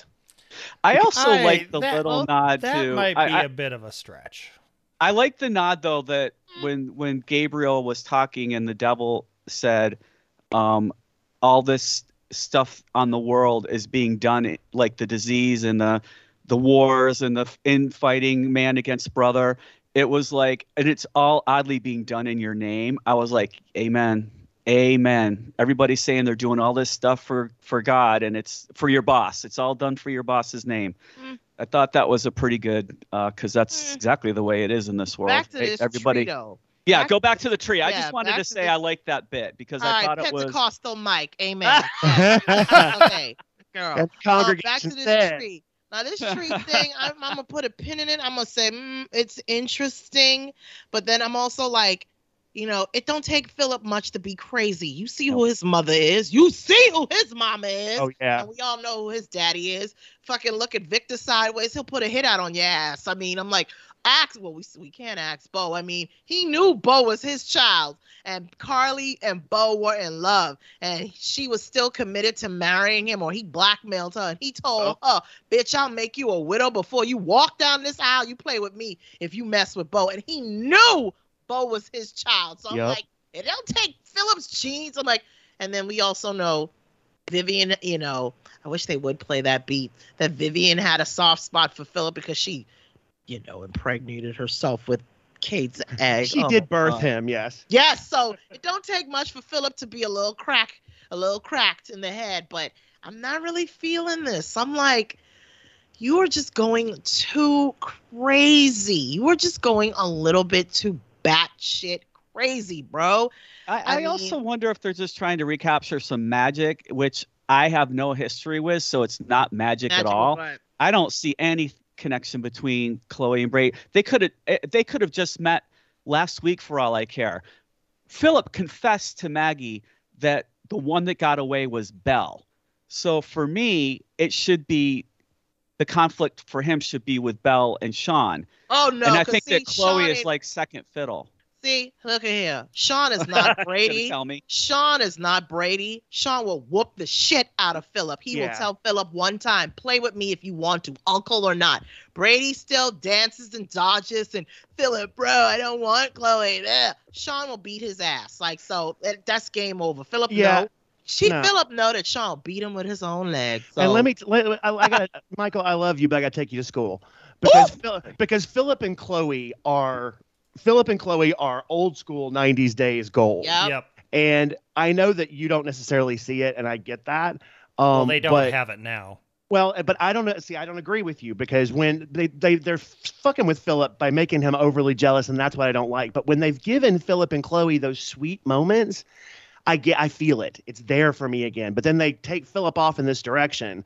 S2: I also
S1: I-
S2: like the
S1: that-
S2: little nod
S1: That
S2: to.
S1: might
S2: I,
S1: be
S2: I,
S1: a bit of a stretch.
S2: I like the nod though that when when Gabriel was talking and the devil said, um, all this stuff on the world is being done, like the disease and the the wars and the infighting man against brother. It was like, and it's all oddly being done in your name. I was like, amen, amen. Everybody's saying they're doing all this stuff for for God, and it's for your boss. It's all done for your boss's name.
S3: Mm.
S2: I thought that was a pretty good, because that's
S3: Mm.
S2: exactly the way it is in this world.
S3: Back to
S2: right?
S3: this
S2: Everybody,
S3: tree, though.
S2: yeah,
S3: Back
S2: go
S3: to
S2: back
S3: this-
S2: to the tree. I
S3: yeah,
S2: just wanted
S3: back
S2: to
S3: to
S2: say
S3: this-
S2: I like that bit because
S3: All
S2: I
S3: right,
S2: thought it was.
S3: Pentecostal Mike. Amen. Yeah. Okay, girl.
S4: That's
S3: Uh, back
S4: congregation
S3: to this
S4: said.
S3: tree. Now this tree thing, I'm, I'm gonna put a pin in it. I'm gonna say mm, it's interesting, but then I'm also like, you know, it don't take Philip much to be crazy. You see who his mother is. You see who his mama is.
S4: Oh yeah.
S3: And we all know who his daddy is. Fucking look at Victor sideways. He'll put a hit out on your ass. I mean, I'm like, ask. Well, we we can't ask Bo. I mean, he knew Bo was his child, and Carly and Bo were in love, and she was still committed to marrying him, or he blackmailed her, and he told her, "Bitch, I'll make you a widow before you walk down this aisle. You play with me if you mess with Bo." And he knew Bo was his child. So I'm
S4: Yep.
S3: like, it don't take Philip's genes. I'm like, and then we also know Vivian, you know, I wish they would play that beat, that Vivian had a soft spot for Philip because she, you know, impregnated herself with Kate's egg.
S4: She
S3: Oh
S4: did
S3: my
S4: birth
S3: God.
S4: him, yes.
S3: Yes, so it don't take much for Philip to be a little crack, a little cracked in the head, but I'm not really feeling this. I'm like, you are just going too crazy. You are just going a little bit too batshit crazy, bro.
S2: I,
S3: I
S2: I also
S3: mean-
S2: wonder if they're just trying to recapture some magic, which I have no history with, so it's not magic at
S3: Magical,
S2: all.
S3: but-
S2: I don't see any connection between Chloe and Brady. They could have they could have just met last week for all I care. Philip confessed to Maggie that the one that got away was Belle. So for me, it should be the conflict for him should be with Belle and Sean.
S3: Oh no!
S2: and I
S3: 'cause
S2: think
S3: see,
S2: that Chloe
S3: Sean
S2: is
S3: ain't-
S2: like second fiddle.
S3: See, look at here. Sean is not
S2: Gonna
S3: Brady.
S2: tell me.
S3: Sean is not Brady. Sean will whoop the shit out of Philip. He
S4: Yeah.
S3: will tell Philip one time, play with me if you want to, uncle or not. Brady still dances and dodges and Philip, bro, I don't want Chloe. Ugh. Sean will beat his ass. Like, so that, that's game over. Philip,
S4: Yeah.
S3: no. She,
S4: No.
S3: Philip know that Sean will beat him with his own legs. So.
S4: And let me, t- let, I, I got Michael, I love you, but I got to take you to school because Phil, because Philip and Chloe are Philip and Chloe are old school nineties days gold.
S3: Yep.
S1: Yep.
S4: And I know that you don't necessarily see it, and I get that. Um,
S1: Well, they don't
S4: but,
S1: have it now.
S4: Well, but I don't know. See, I don't agree with you because when they they they're fucking with Philip by making him overly jealous, and that's what I don't like. But when they've given Philip and Chloe those sweet moments, I get, I feel it. It's there for me again. But then they take Philip off in this direction,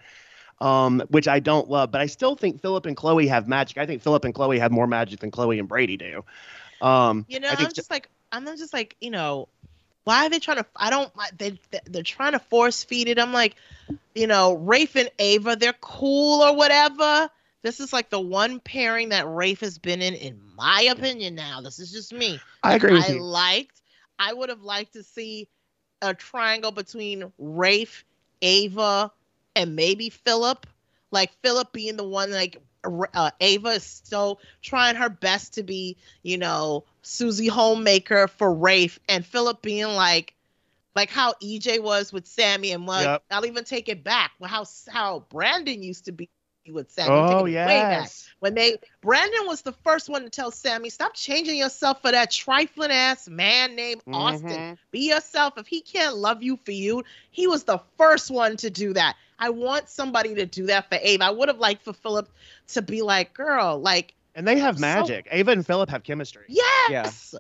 S4: um, which I don't love. But I still think Philip and Chloe have magic. I think Philip and Chloe have more magic than Chloe and Brady do. Um,
S3: You know,
S4: I think
S3: I'm just like, I'm just like, you know, why are they trying to? I don't. They they're trying to force feed it. I'm like, you know, Rafe and Ava, they're cool or whatever. This is like the one pairing that Rafe has been in, in my opinion. Now, this is just me.
S4: I agree with
S3: I
S4: you.
S3: liked. I would have liked to see a triangle between Rafe, Ava, and maybe Philip. Like Philip being the one, like uh, Ava is still trying her best to be, you know, Susie Homemaker for Rafe, and Philip being like, like how E J was with Sammy, and like,
S4: Yep.
S3: I'll even take it back. Well, how how Brandon used to be with Sammy. I'm
S4: Oh
S3: taking it way back.
S4: yes.
S3: When they Brandon was the first one to tell Sammy, stop changing yourself for that trifling ass man named Austin.
S4: Mhm.
S3: Be yourself. If he can't love you for you, he was the first one to do that. I want somebody to do that for Ava. I would have liked for Philip to be like, girl, like,
S4: And they have
S3: So-
S4: magic. Ava and Philip have chemistry.
S3: yes.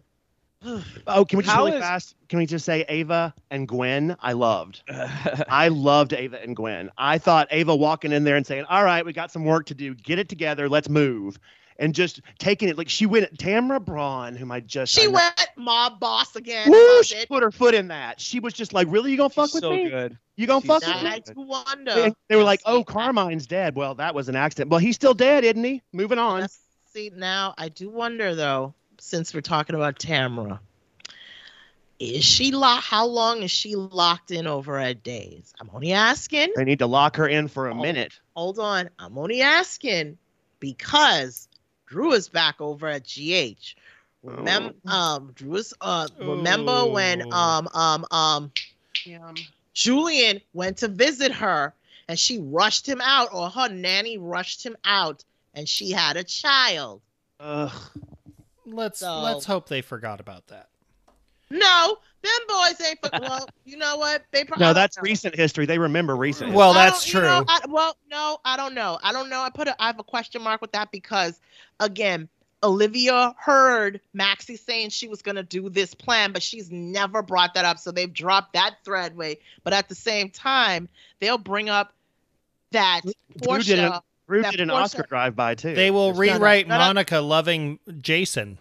S4: Oh, can we just
S2: How
S4: really
S2: is-
S4: fast? Can we just say Ava and Gwen? I loved. I loved Ava and Gwen. I thought Ava walking in there and saying, "All right, we got some work to do. Get it together. Let's move." And just taking it like she went. Tamara Braun, whom I just
S3: She
S4: I know-
S3: went mob boss again.
S4: Woo,
S3: Loved
S4: she
S3: it.
S4: put her foot in that. She was just like, "Really, you gonna fuck
S2: She's
S4: with
S2: so
S4: me?
S2: good.
S4: You gonna
S2: She's
S4: fuck
S2: so
S4: with me?"
S3: I do wonder.
S4: And they were like,
S3: Now,
S4: "Oh,
S3: see,
S4: Carmine's dead." Well, that was an accident. Well, he's still dead, isn't he? Moving on.
S3: Let's see, now I do wonder though, since we're talking about Tamara. Is she locked? How long is she locked in over at Days? I'm only asking.
S4: They need to lock her in for a
S3: Oh.
S4: minute.
S3: Hold on. I'm only asking because Drew is back over at G H. Remember, um, Drew is, uh, remember when,
S1: Ooh.
S3: um, um, um,
S4: Um,
S3: Julian went to visit her and she rushed him out, or her nanny rushed him out, and she had a child.
S4: ugh.
S1: Let's
S3: So-
S1: let's hope they forgot about that.
S3: No, them boys ain't. For, well, you know what? They probably
S4: No, that's recent history. They remember recent.
S1: Well,
S3: I
S1: that's
S3: don't- you know,
S1: true.
S3: I, well, no, I don't know. I don't know. I put a, I have a question mark with that because, again, Olivia heard Maxie saying she was gonna do this plan, but she's never brought that up. So they've dropped that threadway. But at the same time, they'll bring up that
S4: Drew did, an,
S3: Portia.
S4: Drew
S3: that
S4: did an
S3: Portia-
S4: Oscar drive-by, too.
S1: They will
S4: It's
S3: no, no,
S1: rewrite
S3: no, no.
S1: Monica loving Jason.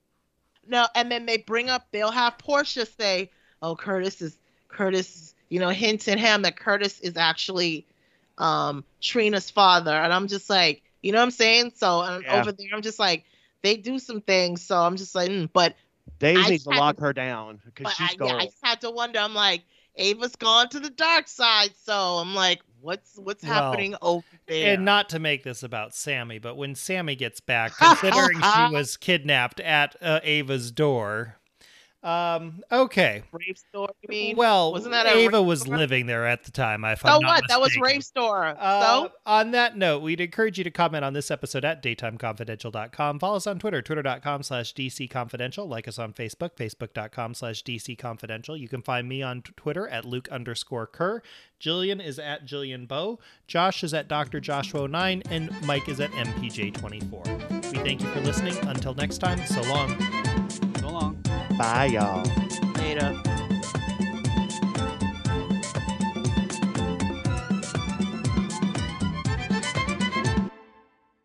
S3: No, and then they bring up. They'll have Portia say, "Oh, Curtis is Curtis." You know, hint at him that Curtis is actually um, Trina's father, and I'm just like, you know what I'm saying? So um,
S4: Yeah.
S3: over there, I'm just like, they do some things. So I'm just like, mm, but
S4: Days
S3: I
S4: needs to
S3: had
S4: lock
S3: to-
S4: her down because
S3: but
S4: she's
S3: I,
S4: gold.
S3: yeah, I just had to wonder. I'm like, Ava's gone to the dark side, so I'm like, what's what's
S1: Well,
S3: happening over there?
S1: And not to make this about Sammy, but when Sammy gets back, considering she was kidnapped at uh, Ava's door. Um, okay.
S3: Rave store, you mean?
S1: Well,
S3: Wasn't that a
S1: Ava
S3: rape
S1: was
S3: store?
S1: living there at the time. If
S3: So
S1: I'm not
S3: what? That was
S1: mistaken.
S3: Rave store.
S1: Uh,
S3: so
S1: on that note, we'd encourage you to comment on this episode at daytime confidential dot com. Follow us on Twitter, twitter.com slash dcconfidential. Like us on Facebook, facebook.com slash dcconfidential. You can find me on t- Twitter at Luke underscore Kerr. Jillian is at Jillian Bow. Josh is at Doctor Joshua oh nine. And Mike is at M P J twenty-four. We thank you for listening. Until next time, so long.
S2: So long.
S4: Bye, y'all.
S3: later.